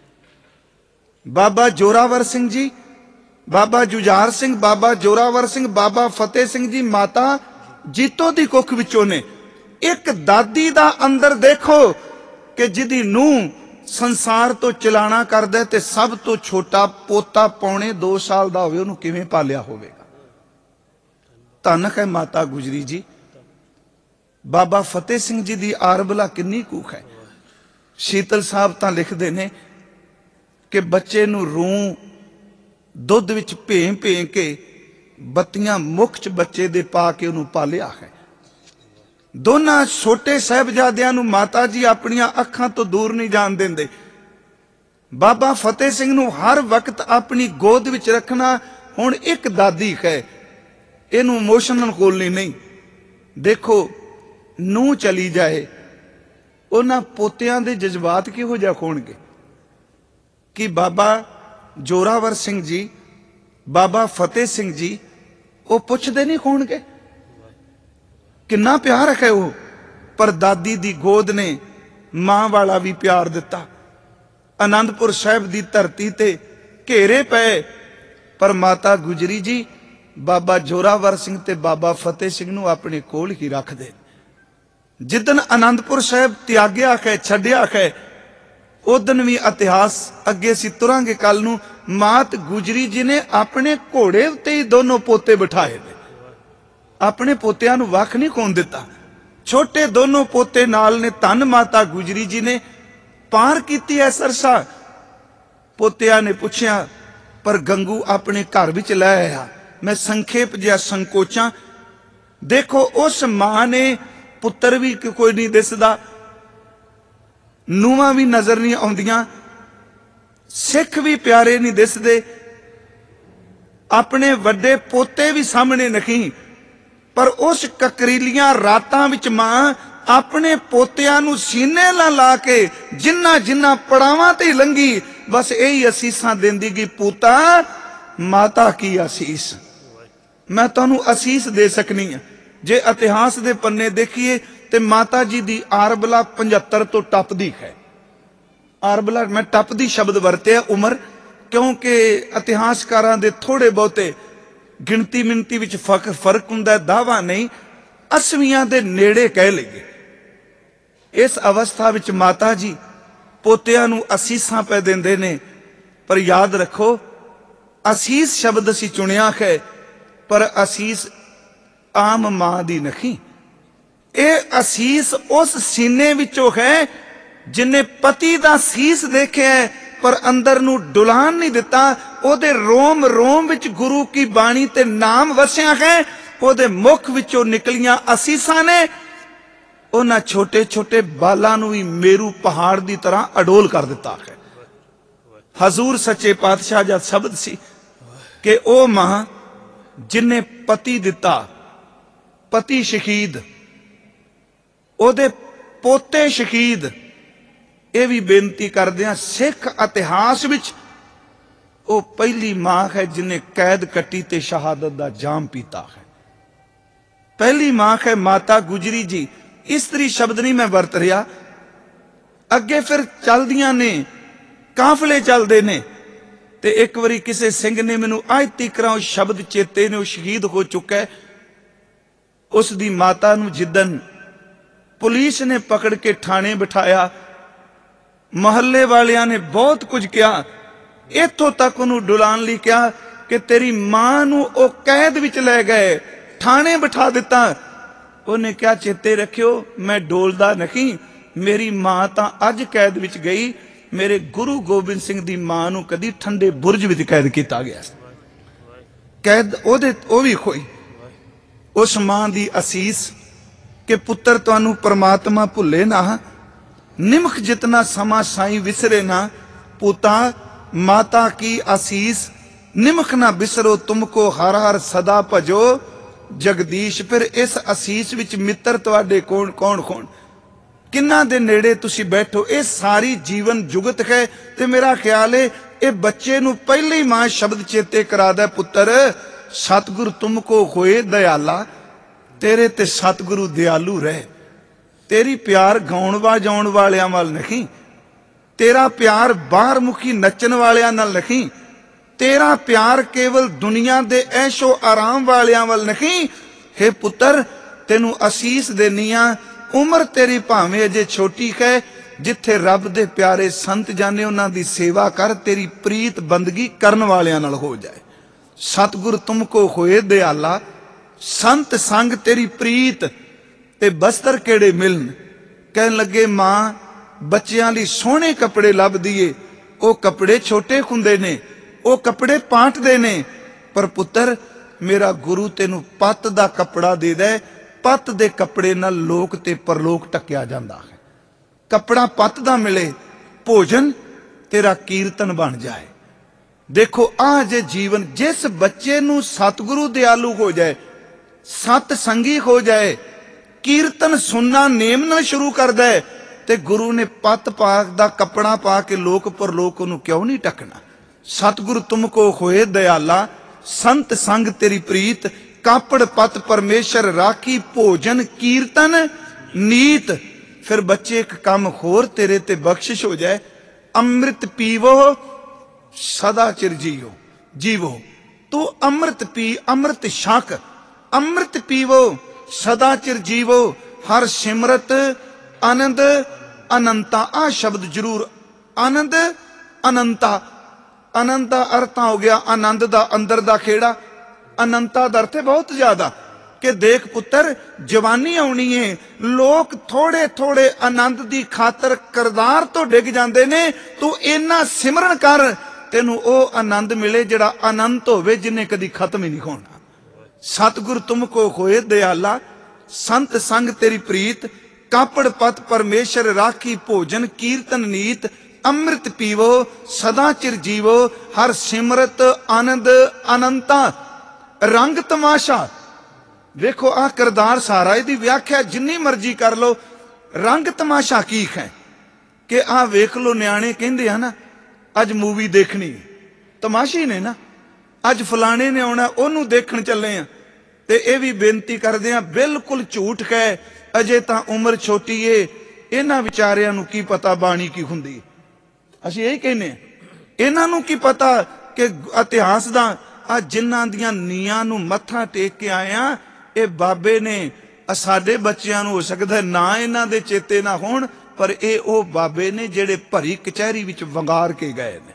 बाबा जोरावर सिंह जी, बाबा जुझार सिंह, बाबा जोरावर सिंह, बाबा फतेह सिंह जी माता जीतो की कुख विचों ने। एक दादी दा अंदर देखो कि जिदी नूह संसार तो चलाना करदा ते सब तो छोटा पोता पौने 2 साल दा होवे, उहनूं किवें पालिया होवेगा। धन है माता गुजरी जी। बाबा फतेह सिंह जी की आरबला किन्नी कूख है। शीतल साहब तां लिखदे ने कि बच्चे नूं रूं दुध विच भें भें के बत्तियां मुख च बच्चे दे पा के उहनूं पालिया है। दोनों छोटे साहिबजादियां नूं माता जी अपनियां अखां तो दूर नहीं जान देंदे। बाबा फतेह सिंह नूं हर वक्त अपनी गोद विच रखना। हुण एक दादी है, इहनूं इमोशनल कोलनी नहीं। देखो नूं चली जाए, उन्हां पोतियां दे जज्बात किहो जिहे होणगे। कि बाबा जोरावर सिंह जी, बाबा फतेह सिंह जी वो पुछदे नहीं होणगे किन्ना प्यार है वो। पर दादी दी गोद ने मां वाला भी प्यार दिता। आनंदपुर साहिब दी धरती ते घेरे पे, पर माता गुजरी जी बाबा जोरावर सिंह ते बाबा फतेह सिंह नूं अपने कोल ही रखदे। जिदन आनंदपुर साहिब त्याग्या है छड्या है उदन भी इतिहास अगे असीं तुरांगे कल नूं। मात गुजरी जी ने अपने घोड़े उत्ते ही दोनों पोते बिठाए ने, अपने पोतियां नूं वख नहीं होण दिता। छोटे दोनों पोते नाल ने। धन माता गुजरी जी ने पार कीती है सरसा। पोतिया ने पूछया पर गंगू अपने घर विच लै आया। मैं संखेप जिहा संकोचा। देखो उस मां ने पुत्र भी कोई नहीं दिसदा, नूंहां भी नजर नहीं आउंदियां, सिख भी प्यारे नहीं दिसदे, अपने वड्डे पोते भी सामने नहीं। पर उस ककरीलियां रातां विच मां अपने पोतियां नूं सीने ला ला के जिन्ना जिन्ना पड़ावां ते लंघी बस यही असीसां देंदी कि पूता माता की असीस। मैं तुहानूं असीस दे सकनी है। जे इतिहास दे पन्ने देखिए तो माता जी दी आरबला 75 तो टपदी है। आरबला मैं टपदी शब्द वरते उम्र, क्योंकि इतिहासकारां दे थोड़े बहुते गिणती मिणती विच फर्क हुंदा, दावा नहीं, 80 दे नेड़े कह लईए। इस अवस्था विच माता जी पोतियां नूं असीसां पै देंदे ने। पर याद रखो असीस शब्द असीं चुनिया है, पर असीस आम मां दी नहीं। यह असीस उस सीने विचों है जिन्हें पति दा सीस देखिया है पर अंदर नूं डुलान नहीं दिता। ओदे रोम रोम विच गुरु की बाणी ते नाम वसिया है। ओदे मुख विचों निकलियां असीसां ने उन्हां छोटे छोटे बालां नूं भी मेरू पहाड़ की तरह अडोल कर दिता है। हजूर सच्चे पातशाह दा शब्द सी कि ओ मां जिन्हें पति दिता, पति शहीद, ओदे पोते शहीद। यह भी बेनती करदे हां सिख इतिहास विच ओ पहली मां है जिन्हें कैद कट्टी ते शहादत दा जाम पीता है। पहली मां है माता गुजरी जी। इस्त्री शब्द नहीं मैं वरत रहा। अगे फिर चलदियां ने, काफले चलते ने। ते एक बारी किसी सिंह ने मैनू अज तक शब्द चेते ने, शहीद हो चुका है। उस दी माता नू जिदन पुलिस ने पकड़ के थाने बिठाया, महल्ले वालियां ने बहुत कुछ किया, इथों तक उन्होंने डुलान लई कहा कि तेरी मां नू ओ कैद विच लै गए, थाने बिठा दिता। उन्हें क्या चेते रखियो मैं डोलदा नहीं, मेरी मां तां अज कैद विच गई, मेरे गुरु गोबिंद सिंह दी मां नू कदी ठंडे बुरज विच कैद किया गया। कैद ओ भी खोई। उस मां दी असीस कि पुत्र तुहानू परमात्मा भुले ना, निमख जितना समा साई विसरे ना। पुता माता की आसीस निमख ना बिसरो, तुमको हर हर सदा भजो जगदीश। फिर इस आसीस विच मित्र तुहाडे कौन कौन कौन, किन्ना दे नेड़े तुसी बैठो। ये सारी जीवन जुगत है। ते मेरा ख्याल है ये बच्चे नू पहले ही मां शब्द चेते करा दे, पुत्र सतगुरु तुमको होए दयाला, तेरे ते सतगुरु दयालु रहे। तेरी प्यार गाउण वजाउण वालियां वाल नहीं, तेरा प्यार बाहर मुखी नचन वालियां नाल नहीं, तेरा प्यार केवल दुनिया दे ऐशो आराम वालियां वाल नहीं। हे पुत्र तेनू असीस देनिया, उम्र तेरी भावें अजे छोटी है, जिथे रब दे प्यारे संत जाने उन्हां दी सेवा कर, तेरी प्रीत बंदगी करन वालियां नाल हो जाए। सतगुर तुमको होए दयाला, संत संग तेरी प्रीत ते बस्तर केड़े मिलन। कहन लगे मां बच्चियां लई सोहणे कपड़े लभ दिए, ओ कपड़े छोटे हुंदे ने, ओ कपड़े पाटदे ने। पर पुत्र मेरा गुरु तेनू पत दा कपड़ा दे दे, पत दे कपड़े नाल लोक ते परलोक टक्या जांदा है। कपड़ा पत दा मिले, भोजन तेरा कीर्तन बन जाए। देखो आ जे जीवन, जिस बच्चे नू सतगुरु दयालु हो जाए, सत संगी हो जाए, कीर्तन सुनना नेम नाल शुरू कर दे, ते गुरु ने पत पाक दा कपड़ा पा के लोक परलोक नू क्यों नहीं टकना। सतगुरु तुमको होए दयाला, संत संग तेरी प्रीत, कापड़ पत परमेश्वर राखी भोजन कीर्तन नीत। फिर बच्चे एक काम होर तेरे ते बख्शिश हो जाए, अमृत पीवो सदा चिर जियो जीवो। तू अमृत पी, अमृत छक, अमृत पीवो सदा चिर जीवो, हर सिमरत आनंद अनंता। आ शब्द जरूर, आनंद अनंता। आनंद का अर्थ हो गया आनंद दा अंदर दा खेड़ा, अनंता दा अर्थ है बहुत ज्यादा। कि देख पुत्र जवानी आनी है, लोग थोड़े थोड़े आनंद की खातर करदार तो डिग जाते ने, तू इन्ना सिमरन कर तेनू ओ आनंद मिले जिहड़ा अनंत होवे, जिन्हें कदी खत्म ही नहीं होना। सतगुर तुमको होए दयाला, संत संग तेरी प्रीत, कापड़ पत परमेश्वर राखी भोजन कीर्तन नीत। अमृत पीवो सदा चिर जीवो, हर सिमरत आनंद अनंता। रंग तमाशा देखो आ करदार सारा, इहदी व्याख्या जिन्नी मर्जी कर लो। रंग तमाशा की है कि आ वेख लो, न्याणे कहंदे आ ना अज मूवी देखनी, तमाशी ने ना, अज फलाने ने आना ओनू देखण चले आ, ते ये भी बेनती करदे आ बिल्कुल झूठ कहे, अजे तां उम्र छोटी है, इन्हां विचारियां नूं की पता बाणी की हुंदी। असीं यही कहने, इन्हां नूं की पता कि इतिहास दा आ जिन्हां दियां नीआं नूं मत्था टेक के आए आ, ये बाबे ने साडे बच्चियां नूं हो सकदा है ना इन्हां दे चेते ना होण, पर ये ओ बाबे ने जिहड़े भरी कचहरी विच वंगार के गए ने।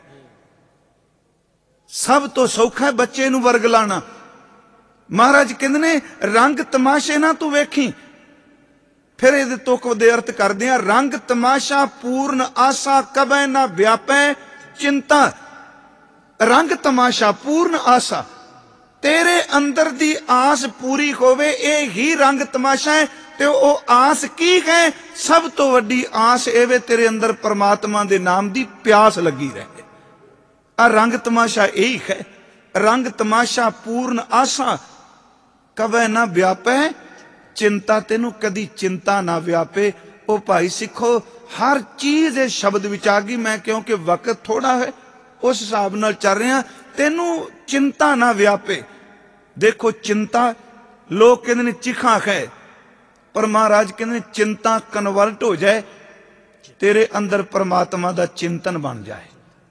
सब तो सौखा है बच्चे नूं वर्ग लाना। महाराज कहंदे ने रंग तमाशे ना तू वेखी। फिर ये तुक दे अर्थ करदे आ, रंग तमाशा पूर्ण आशा कबै ना व्यापै चिंता। रंग तमाशा पूर्ण आशा, तेरे अंदर दी आस पूरी होवे, ये ही रंग तमाशा है। ते ओ आस की है? सब तो वड्डी आस एवे तेरे अंदर परमात्मा दे नाम दी प्यास लगी रहे। आ रंग तमाशा यही है। रंग तमाशा पूर्ण आशा कवै ना व्यापै चिंता, तेनू कदी चिंता ना व्यापे। ओ भाई सिखो हर चीज इस शब्द विच आ गई। मैं क्योंकि वक्त थोड़ा है उस हिसाब नाल चल रहा, तेनू चिंता ना व्यापे। देखो चिंता लोग कहते ने चिखा है, पर महाराज कहते चिंता कन्वर्ट हो जाए, तेरे अंदर परमात्मा दा चिंतन बन जाए,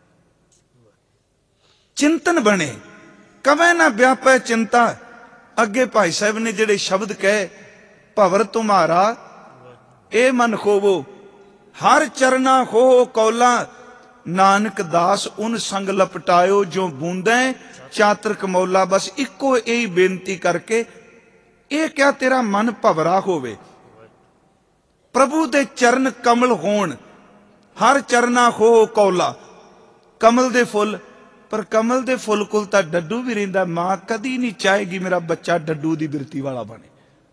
चिंतन बने, कवै ना व्यापै चिंता। अगे भाई साहब ने जेड़े शब्द कहे, भवर तुम्हारा ए मन होवो, हर चरना हो कौला, नानक दास उन संग लपटायो जो बूंदे चातरक मौला। बस इको यही बेनती करके, ये क्या तेरा मन भवरा होवे, प्रभु दे चरण कमल होण, हर चरना हो कौला। कमल दे फुल, पर कमल दे फुल कोल तां डड्डू भी रहिंदा। मां कदी नहीं चाहेगी मेरा बच्चा डड्डू दी बिरती वाला बने।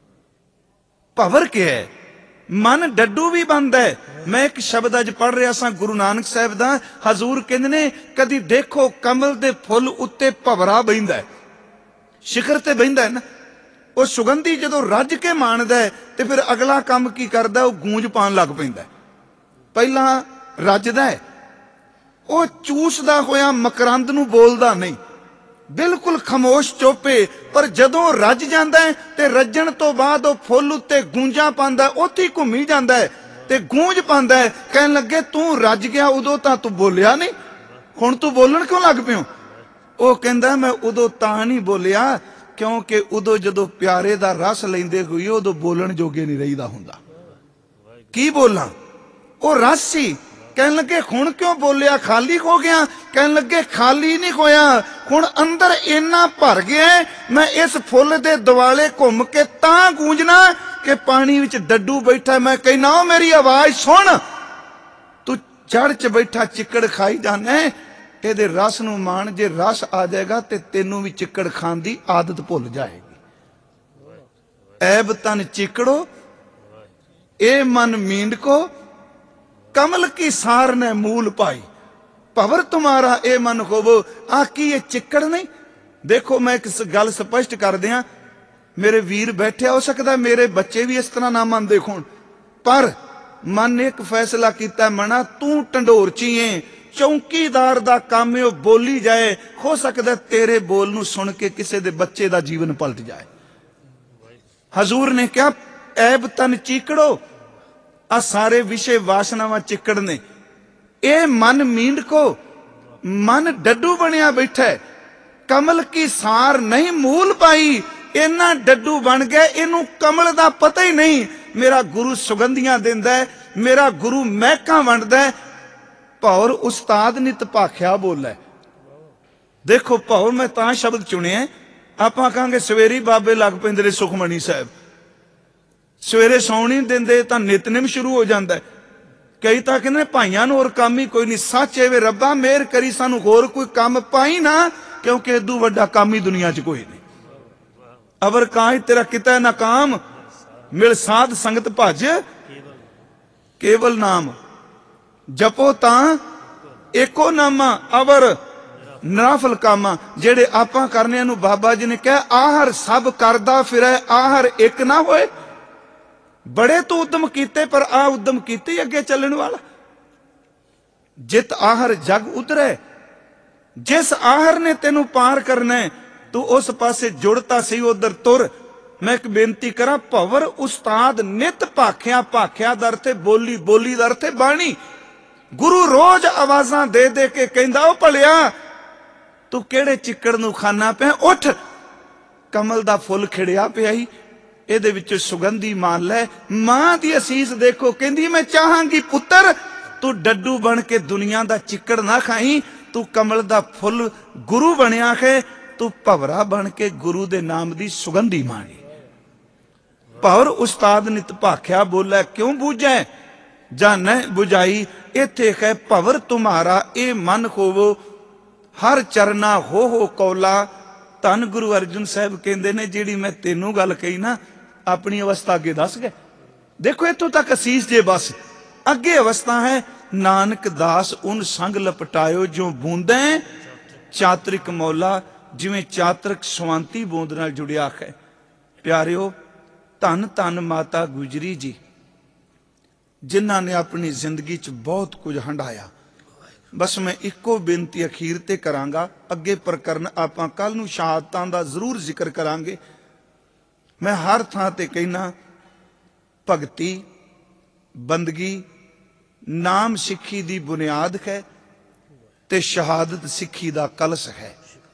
भवर क्या है? मन डड्डू भी बनता है। मैं एक शब्द अज पढ़ रहा सा गुरु नानक साहब दा, हजूर कहंदे ने कदी देखो कमल दे फुल उत्ते भवरा बहिंदा है, शिखर ते बहिंदा है ना, वो सुगंधी जदों रज के माणदा है ते फिर अगला काम की करदा, वो गूंज पान लग पैंदा है। पहला रजदा है, वो चूसदा होया मकरंद नूं बोलदा नहीं, बिल्कुल खामोश चोपे, पर जदों रज जांदा है ते रजण तो बाद वो फुल उत्ते गूंजा पांदा, उत्थे घूमी जांदा है ते गूंज पांदा है। कहन लगे तू रज गया, उदों तां तू बोलिया नहीं, हुण तू बोलण क्यों लग पियो? वो कहंदा मैं उदों तां नहीं बोलिया क्योंकि उदों जदों प्यारे दा रस लैंदे होई उदों बोलण जोगे नहीं रहीदा हुंदा। की बोलां? वो रस सी। कहन लगे हुण क्यों बोलिया, खाली हो गया? कहन लगे खाली नहीं होया, हुण अंदर इन्ना भर गया है, मैं इस फुल दे दुआले घूम के तां गूंजना कि पानी विच डड्डू बैठा। मैं कहना मेरी आवाज सुन, तू जड़ च बैठा चिक्कड़ खाई जाना, ਇਹਦੇ रस नूं मान, जे रस आ जाएगा तो तेनू भी चिक्कड़ खान की आदत भुल जाएगी। ऐब तन चिकड़ो ए मन मींड को, कमल की सार ने मूल पाई, भवर तुम्हारा ए मन होवो। आकी ये चिक्कड़ नहीं। देखो मैं एक गल स्पष्ट कर दिया, मेरे वीर बैठे, हो सकता मेरे बच्चे भी इस तरह ना मनदे होण, पर मन एक फैसला किया, मना तू ढंडोर चीए, चौकीदार दा काम है बोली जाए, हो सकता तेरे बोल नूं सुन के किसी दे बच्चे दा जीवन पलट जाए। हजूर ने कहा ऐब तन चीकड़ो, आ सारे विषय वासनावां चिकड़ ने, ए मन मींड को, मन डड्डू बनिया बैठा है, कमल की सार नहीं मूल पाई, इन्ना डड्डू बन गया इनू कमल दा पता ही नहीं। मेरा गुरु सुगंधियां देंदा है, मेरा गुरु महका वंडदा है। भौर उस्ताद नित भाख्या बोला है। देखो भौर मैं तां शब्द चुने, आपां कहांगे सवेरे बाबे लग पैंदे ने सुखमणी साहब, सवेरे सौण नहीं देंदे तां नितनेम शुरू हो जाता है। कई तां कहंदे भाइयां नूं होर काम ही कोई नहीं। सच है वे रब्बा मेहर करी सानू होर कोई काम पाई ना, क्योंकि इदू वड्डा काम ही दुनिया च कोई नहीं। अवर काहि तेरा किता ना काम, मिल साध संगत भज केवल नाम, जपो तां एको नामा, अवर नराफल कामा। जेड़े आपां करने नूं बाबा जी ने कहा आहर सब करदा फिरै, आहर एक ना होए। बड़े तो उद्यम कीते पर आ उद्यम कीते अगे चलने वाला। जित आहर जग उतरे, जिस आहर ने तेनू पार करना है तू उस पासे जुड़ता सी उधर तुर। मैं एक बेनती करा, भवर उस्ताद नित भाख्या, भाख्या दा अर्थ बोली, बोली दा अर्थ बाणी। गुरु रोज आवाजां दे दे के कहंदा ओ भलिया तू केड़े चिक्कड़ नू खाना पिया, उठ कमल दा फुल खिड़िया पिया ही, ਇਹਦੇ ਵਿੱਚ सुगंधी मान लै। मां दी असीस देखो, कहंदी मैं चाहांगी पुत्र तू डड्डू बन के दुनिया दा चिक्कड़ ना खाई, तू कमल दा फुल गुरु बनया है, तू भवरा बन के गुरु दे नाम दी सुगंधी माणी। भवर उस्ताद नित भाख्या बोला, क्यों बूझै जान बुझाई, इथे है भवर तुम्हारा ए मन होवो, हर चरना हो कौला। धन गुरु अर्जुन साहब कहते ने जिहड़ी मैं तेनू गल कही ना, अपनी अवस्था अगे दस गए। देखो इतों तक असीस जे बस, अगे अवस्था है नानक दास उन संग लपटायो जो बूंदे चातरिक मौला। जिवें चातरिक स्वांति बूंद नाल जुड़िया है। प्यारिओ धन धन माता गुजरी जी, जिन्हां ने अपनी जिंदगी च बहुत कुछ हंडाया। बस मैं इको बेनती अखीर ते करांगा, अगे प्रकरण आपां कल नूं शहादतां दा जरूर जिक्र करांगे। मैं हर थां ते कहना भगती बंदगी नाम सिक्खी दी बुनियाद है ते शहादत सिक्खी दा कलश है।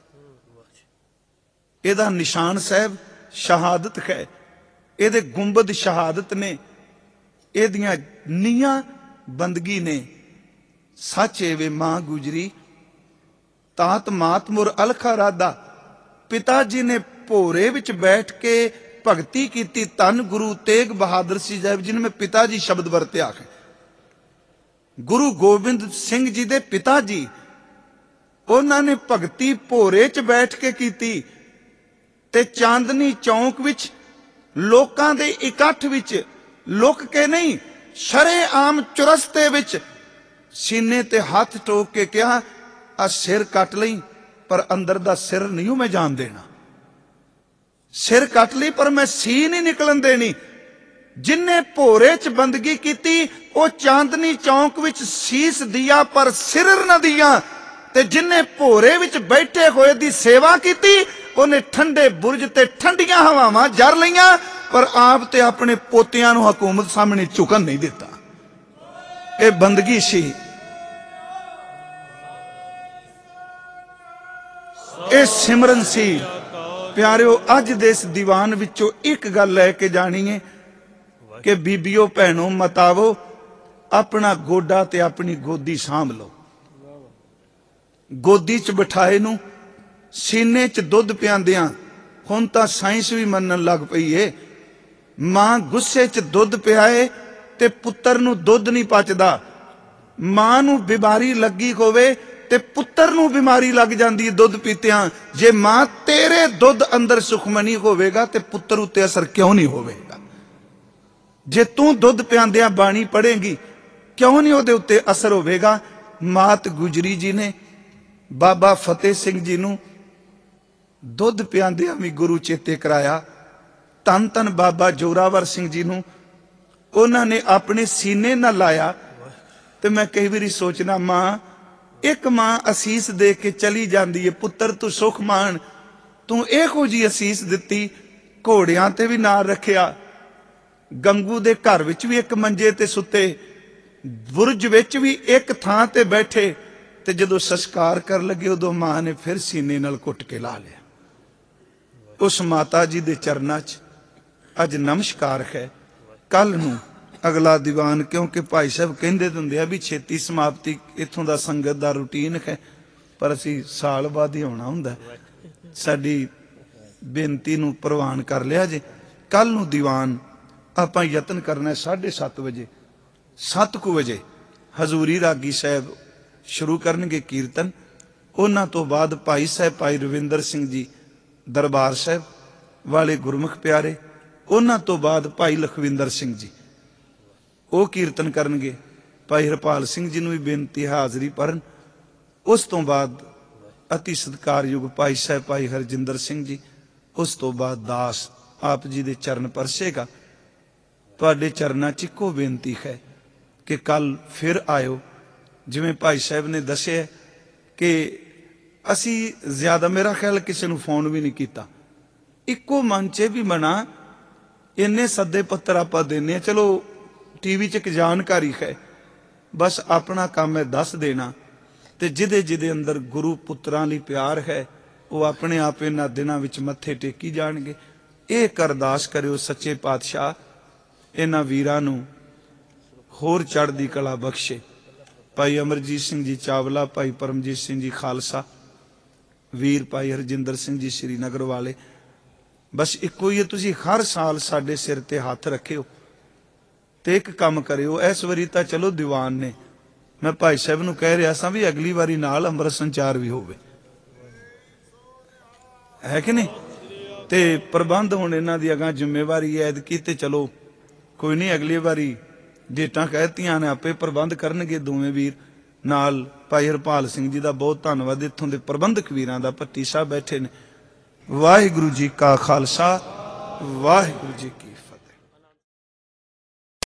इहदा निशान साहब शहादत है, इहदे गुंबद शहादत ने, इहदियां नीहां बंदगी ने। सच एवे मां गुजरी तात मात मुर अलखा राधा। पिता जी ने भोरे विच बैठ के भगती की। धन गुरु तेग बहादुर साहब जी ने मैं पिता जी शब्द वरत्या है। गुरु गोबिंद सिंह जी दे पिता जी, उन्होंने भगती भोरे च बैठ के की ते चांदनी चौक विच लोकां दे इकट्ठ विच लुक के नहीं, शरेआम चुरस्ते विच सीने ते हाथ ठोक के कहा आ सिर कट लई, पर अंदर दा सिर नहीं मैं जान देना। सिर कट ली पर मैं सी नहीं निकलन देनी। जिन्ने भोरे च बंदगी की वो चांदनी चौक विच सीस दिया पर सिर न दिया, ते जिन्ने भोरे विच बैठे होए दी सेवा की उन्हें ठंडे बुरज ते ठंडियां हवावां जर लईयां, पर आप ते अपने पोतियां नूं हुकूमत सामने झुकन नहीं दिता। ये बंदगी सी, ये सिमरन सी। प्यारिओ अज दे इस दीवान विचों एक गल लैके जानी है कि बीबियो भैनों मतावो, अपना गोडा ते अपनी गोदी सांभ लो। गोदी च बिठाए नूं सीने च दुध पियांदियां हुण तां साइंस भी मनन लग पई है। मां गुस्से च दुध पियाए ते पुत्तर नूं दुध नहीं पचदा। मां नूं बीमारी लगी होवे ते पुत्तर नूं बीमारी लग जांदी है दुध पीतियां। जे मां तेरे दुध अंदर सुखमनी होवेगा ते पुत्तर उत्ते असर क्यों नहीं होवेगा? जे तू दुध पियांदियां बाणी पढ़ेगी क्यों नहीं उहदे उत्ते असर होवेगा? मात गुजरी जी ने बाबा फतेह सिंह जी नूं दुध पियांदियां भी गुरु चेते कराया। धन धन बाबा जोरावर सिंह जी नूं उन्होंने अपने सीने न लाया। तो मैं कई बारी सोचना, मां एक मां असीस दे के चली जाती है, पुत्र तू सुख मान, तू इहो जी असीस दिती ਘੋੜਿਆਂ ਤੇ ਵੀ ਨਾਲ ਰੱਖਿਆ। ਗੰਗੂ ਦੇ ਘਰ ਵਿੱਚ ਵੀ ਇੱਕ ਮੰਜੇ ਤੇ ਸੁੱਤੇ, ਬੁਰਜ ਵਿੱਚ ਵੀ ਇੱਕ ਥਾਂ ਤੇ ਬੈਠੇ। ਤੇ ਜਦੋਂ ਸੰਸਕਾਰ ਕਰਨ ਲੱਗੇ ਉਦੋਂ ਮਾਂ ਨੇ ਫਿਰ ਸੀਨੇ ਨਾਲ ਘੁੱਟ ਕੇ ਲਾ ਲਿਆ। ਉਸ ਮਾਤਾ ਜੀ ਦੇ ਚਰਨਾਂ 'ਚ ਅੱਜ ਨਮਸਕਾਰ ਹੈ। ਕੱਲ ਨੂੰ ਅਗਲਾ ਦੀਵਾਨ, ਕਿਉਂਕਿ ਭਾਈ ਸਾਹਿਬ ਕਹਿੰਦੇ ਹੁੰਦੇ ਆ ਵੀ ਛੇਤੀ ਸਮਾਪਤੀ ਇੱਥੋਂ ਦਾ ਸੰਗਤ ਦਾ ਰੂਟੀਨ ਹੈ, ਪਰ ਅਸੀਂ ਸਾਲ ਬਾਅਦ ਹੀ ਆਉਣਾ ਹੁੰਦਾ। ਸਾਡੀ ਬੇਨਤੀ ਨੂੰ ਪ੍ਰਵਾਨ ਕਰ ਲਿਆ ਜੇ। ਕੱਲ ਨੂੰ ਦੀਵਾਨ ਆਪਾਂ ਯਤਨ ਕਰਨਾ 7:30 ਵਜੇ, 7 ਵਜੇ ਹਜ਼ੂਰੀ ਰਾਗੀ ਸਾਹਿਬ ਸ਼ੁਰੂ ਕਰਨਗੇ ਕੀਰਤਨ। ਉਹਨਾਂ ਤੋਂ ਬਾਅਦ ਭਾਈ ਸਾਹਿਬ ਭਾਈ ਰਵਿੰਦਰ ਸਿੰਘ ਜੀ ਦਰਬਾਰ ਸਾਹਿਬ ਵਾਲੇ ਗੁਰਮੁਖ ਪਿਆਰੇ, ਉਹਨਾਂ ਤੋਂ ਬਾਅਦ ਭਾਈ ਲਖਵਿੰਦਰ ਸਿੰਘ ਜੀ ਉਹ ਕੀਰਤਨ ਕਰਨਗੇ। ਭਾਈ ਹਰਪਾਲ ਸਿੰਘ ਜੀ ਨੂੰ ਵੀ ਬੇਨਤੀ ਹਾਜ਼ਰੀ ਭਰਨ। ਉਸ ਤੋਂ ਬਾਅਦ ਅਤੀ ਸਤਿਕਾਰਯੋਗ ਭਾਈ ਸਾਹਿਬ ਭਾਈ ਹਰਜਿੰਦਰ ਸਿੰਘ ਜੀ, ਉਸ ਤੋਂ ਬਾਅਦ ਦਾਸ ਆਪ ਜੀ ਦੇ ਚਰਨ ਪਰਸੇਗਾ। ਤੁਹਾਡੇ ਚਰਨਾਂ 'ਚ ਇੱਕੋ ਬੇਨਤੀ ਹੈ ਕਿ ਕੱਲ ਫਿਰ ਆਇਓ। ਜਿਵੇਂ ਭਾਈ ਸਾਹਿਬ ਨੇ ਦੱਸਿਆ ਕਿ ਅਸੀਂ ਜ਼ਿਆਦਾ, ਮੇਰਾ ਖਿਆਲ ਕਿਸੇ ਨੂੰ ਫੋਨ ਵੀ ਨਹੀਂ ਕੀਤਾ, ਇੱਕੋ ਮਨ 'ਚ ਵੀ ਮਨਾ ਇੰਨੇ ਸੱਦੇ ਪੱਤਰ ਆਪਾਂ ਦਿੰਦੇ ਹਾਂ। ਚਲੋ ਟੀਵੀ 'ਚ ਇੱਕ ਜਾਣਕਾਰੀ ਹੈ, ਬਸ ਆਪਣਾ ਕੰਮ ਹੈ ਦੱਸ ਦੇਣਾ। ਤੇ ਜਿਹਦੇ ਅੰਦਰ ਗੁਰੂ ਪੁੱਤਰਾਂ ਲਈ ਪਿਆਰ ਹੈ ਉਹ ਆਪਣੇ ਆਪ ਇਹਨਾਂ ਦਿਨਾਂ ਵਿੱਚ ਮੱਥੇ ਟੇਕੀ ਜਾਣਗੇ। ਇਹ ਅਰਦਾਸ ਕਰਿਓ ਸੱਚੇ ਪਾਤਸ਼ਾਹ ਇਹਨਾਂ ਵੀਰਾਂ ਨੂੰ ਹੋਰ ਚੜ੍ਹਦੀ ਕਲਾ ਬਖਸ਼ੇ। ਭਾਈ ਅਮਰਜੀਤ ਸਿੰਘ ਜੀ ਚਾਵਲਾ, ਭਾਈ ਪਰਮਜੀਤ ਸਿੰਘ ਜੀ ਖਾਲਸਾ, ਵੀਰ ਭਾਈ ਹਰਜਿੰਦਰ ਸਿੰਘ ਜੀ ਸ਼੍ਰੀਨਗਰ ਵਾਲੇ, ਬਸ ਇੱਕੋ ਹੀ ਹੈ, ਤੁਸੀਂ ਹਰ ਸਾਲ ਸਾਡੇ ਸਿਰ ਤੇ ਹੱਥ ਰੱਖਿਓ ਤੇ ਇੱਕ ਕੰਮ ਕਰਿਓ। ਇਸ ਵਾਰੀ ਤਾਂ ਚਲੋ ਦੀਵਾਨ ਨੇ, ਮੈਂ ਭਾਈ ਸਾਹਿਬ ਨੂੰ ਕਹਿ ਰਿਹਾ ਸਾਂ ਵੀ ਅਗਲੀ ਵਾਰੀ ਨਾਲ ਅੰਮ੍ਰਿਤ ਸੰਚਾਰ ਵੀ ਹੋਵੇ, ਹੈ ਕਿ ਨਹੀਂ। ਤੇ ਪ੍ਰਬੰਧ ਹੁਣ ਇਹਨਾਂ ਦੀ ਅਗਾਂ ਜ਼ਿੰਮੇਵਾਰੀ ਹੈ ਐਤਕੀ, ਤੇ ਚਲੋ ਕੋਈ ਨਹੀਂ, ਅਗਲੀ ਵਾਰੀ ਡੇਟਾਂ ਕਹਿਤੀਆਂ ਨੇ, ਆਪੇ ਪ੍ਰਬੰਧ ਕਰਨਗੇ ਦੋਵੇਂ ਵੀਰ ਨਾਲ। ਭਾਈ ਹਰਪਾਲ ਸਿੰਘ ਜੀ ਦਾ ਬਹੁਤ ਧੰਨਵਾਦ, ਇੱਥੋਂ ਦੇ ਪ੍ਰਬੰਧਕ ਵੀਰਾਂ ਦਾ, ਭੱਟੀ ਸਾਹਿਬ ਬੈਠੇ ਨੇ। ਵਾਹਿਗੁਰੂ ਜੀ ਕਾ ਖਾਲਸਾ, ਵਾਹਿਗੁਰੂ ਜੀ ਕੀ ਫਤਿਹ।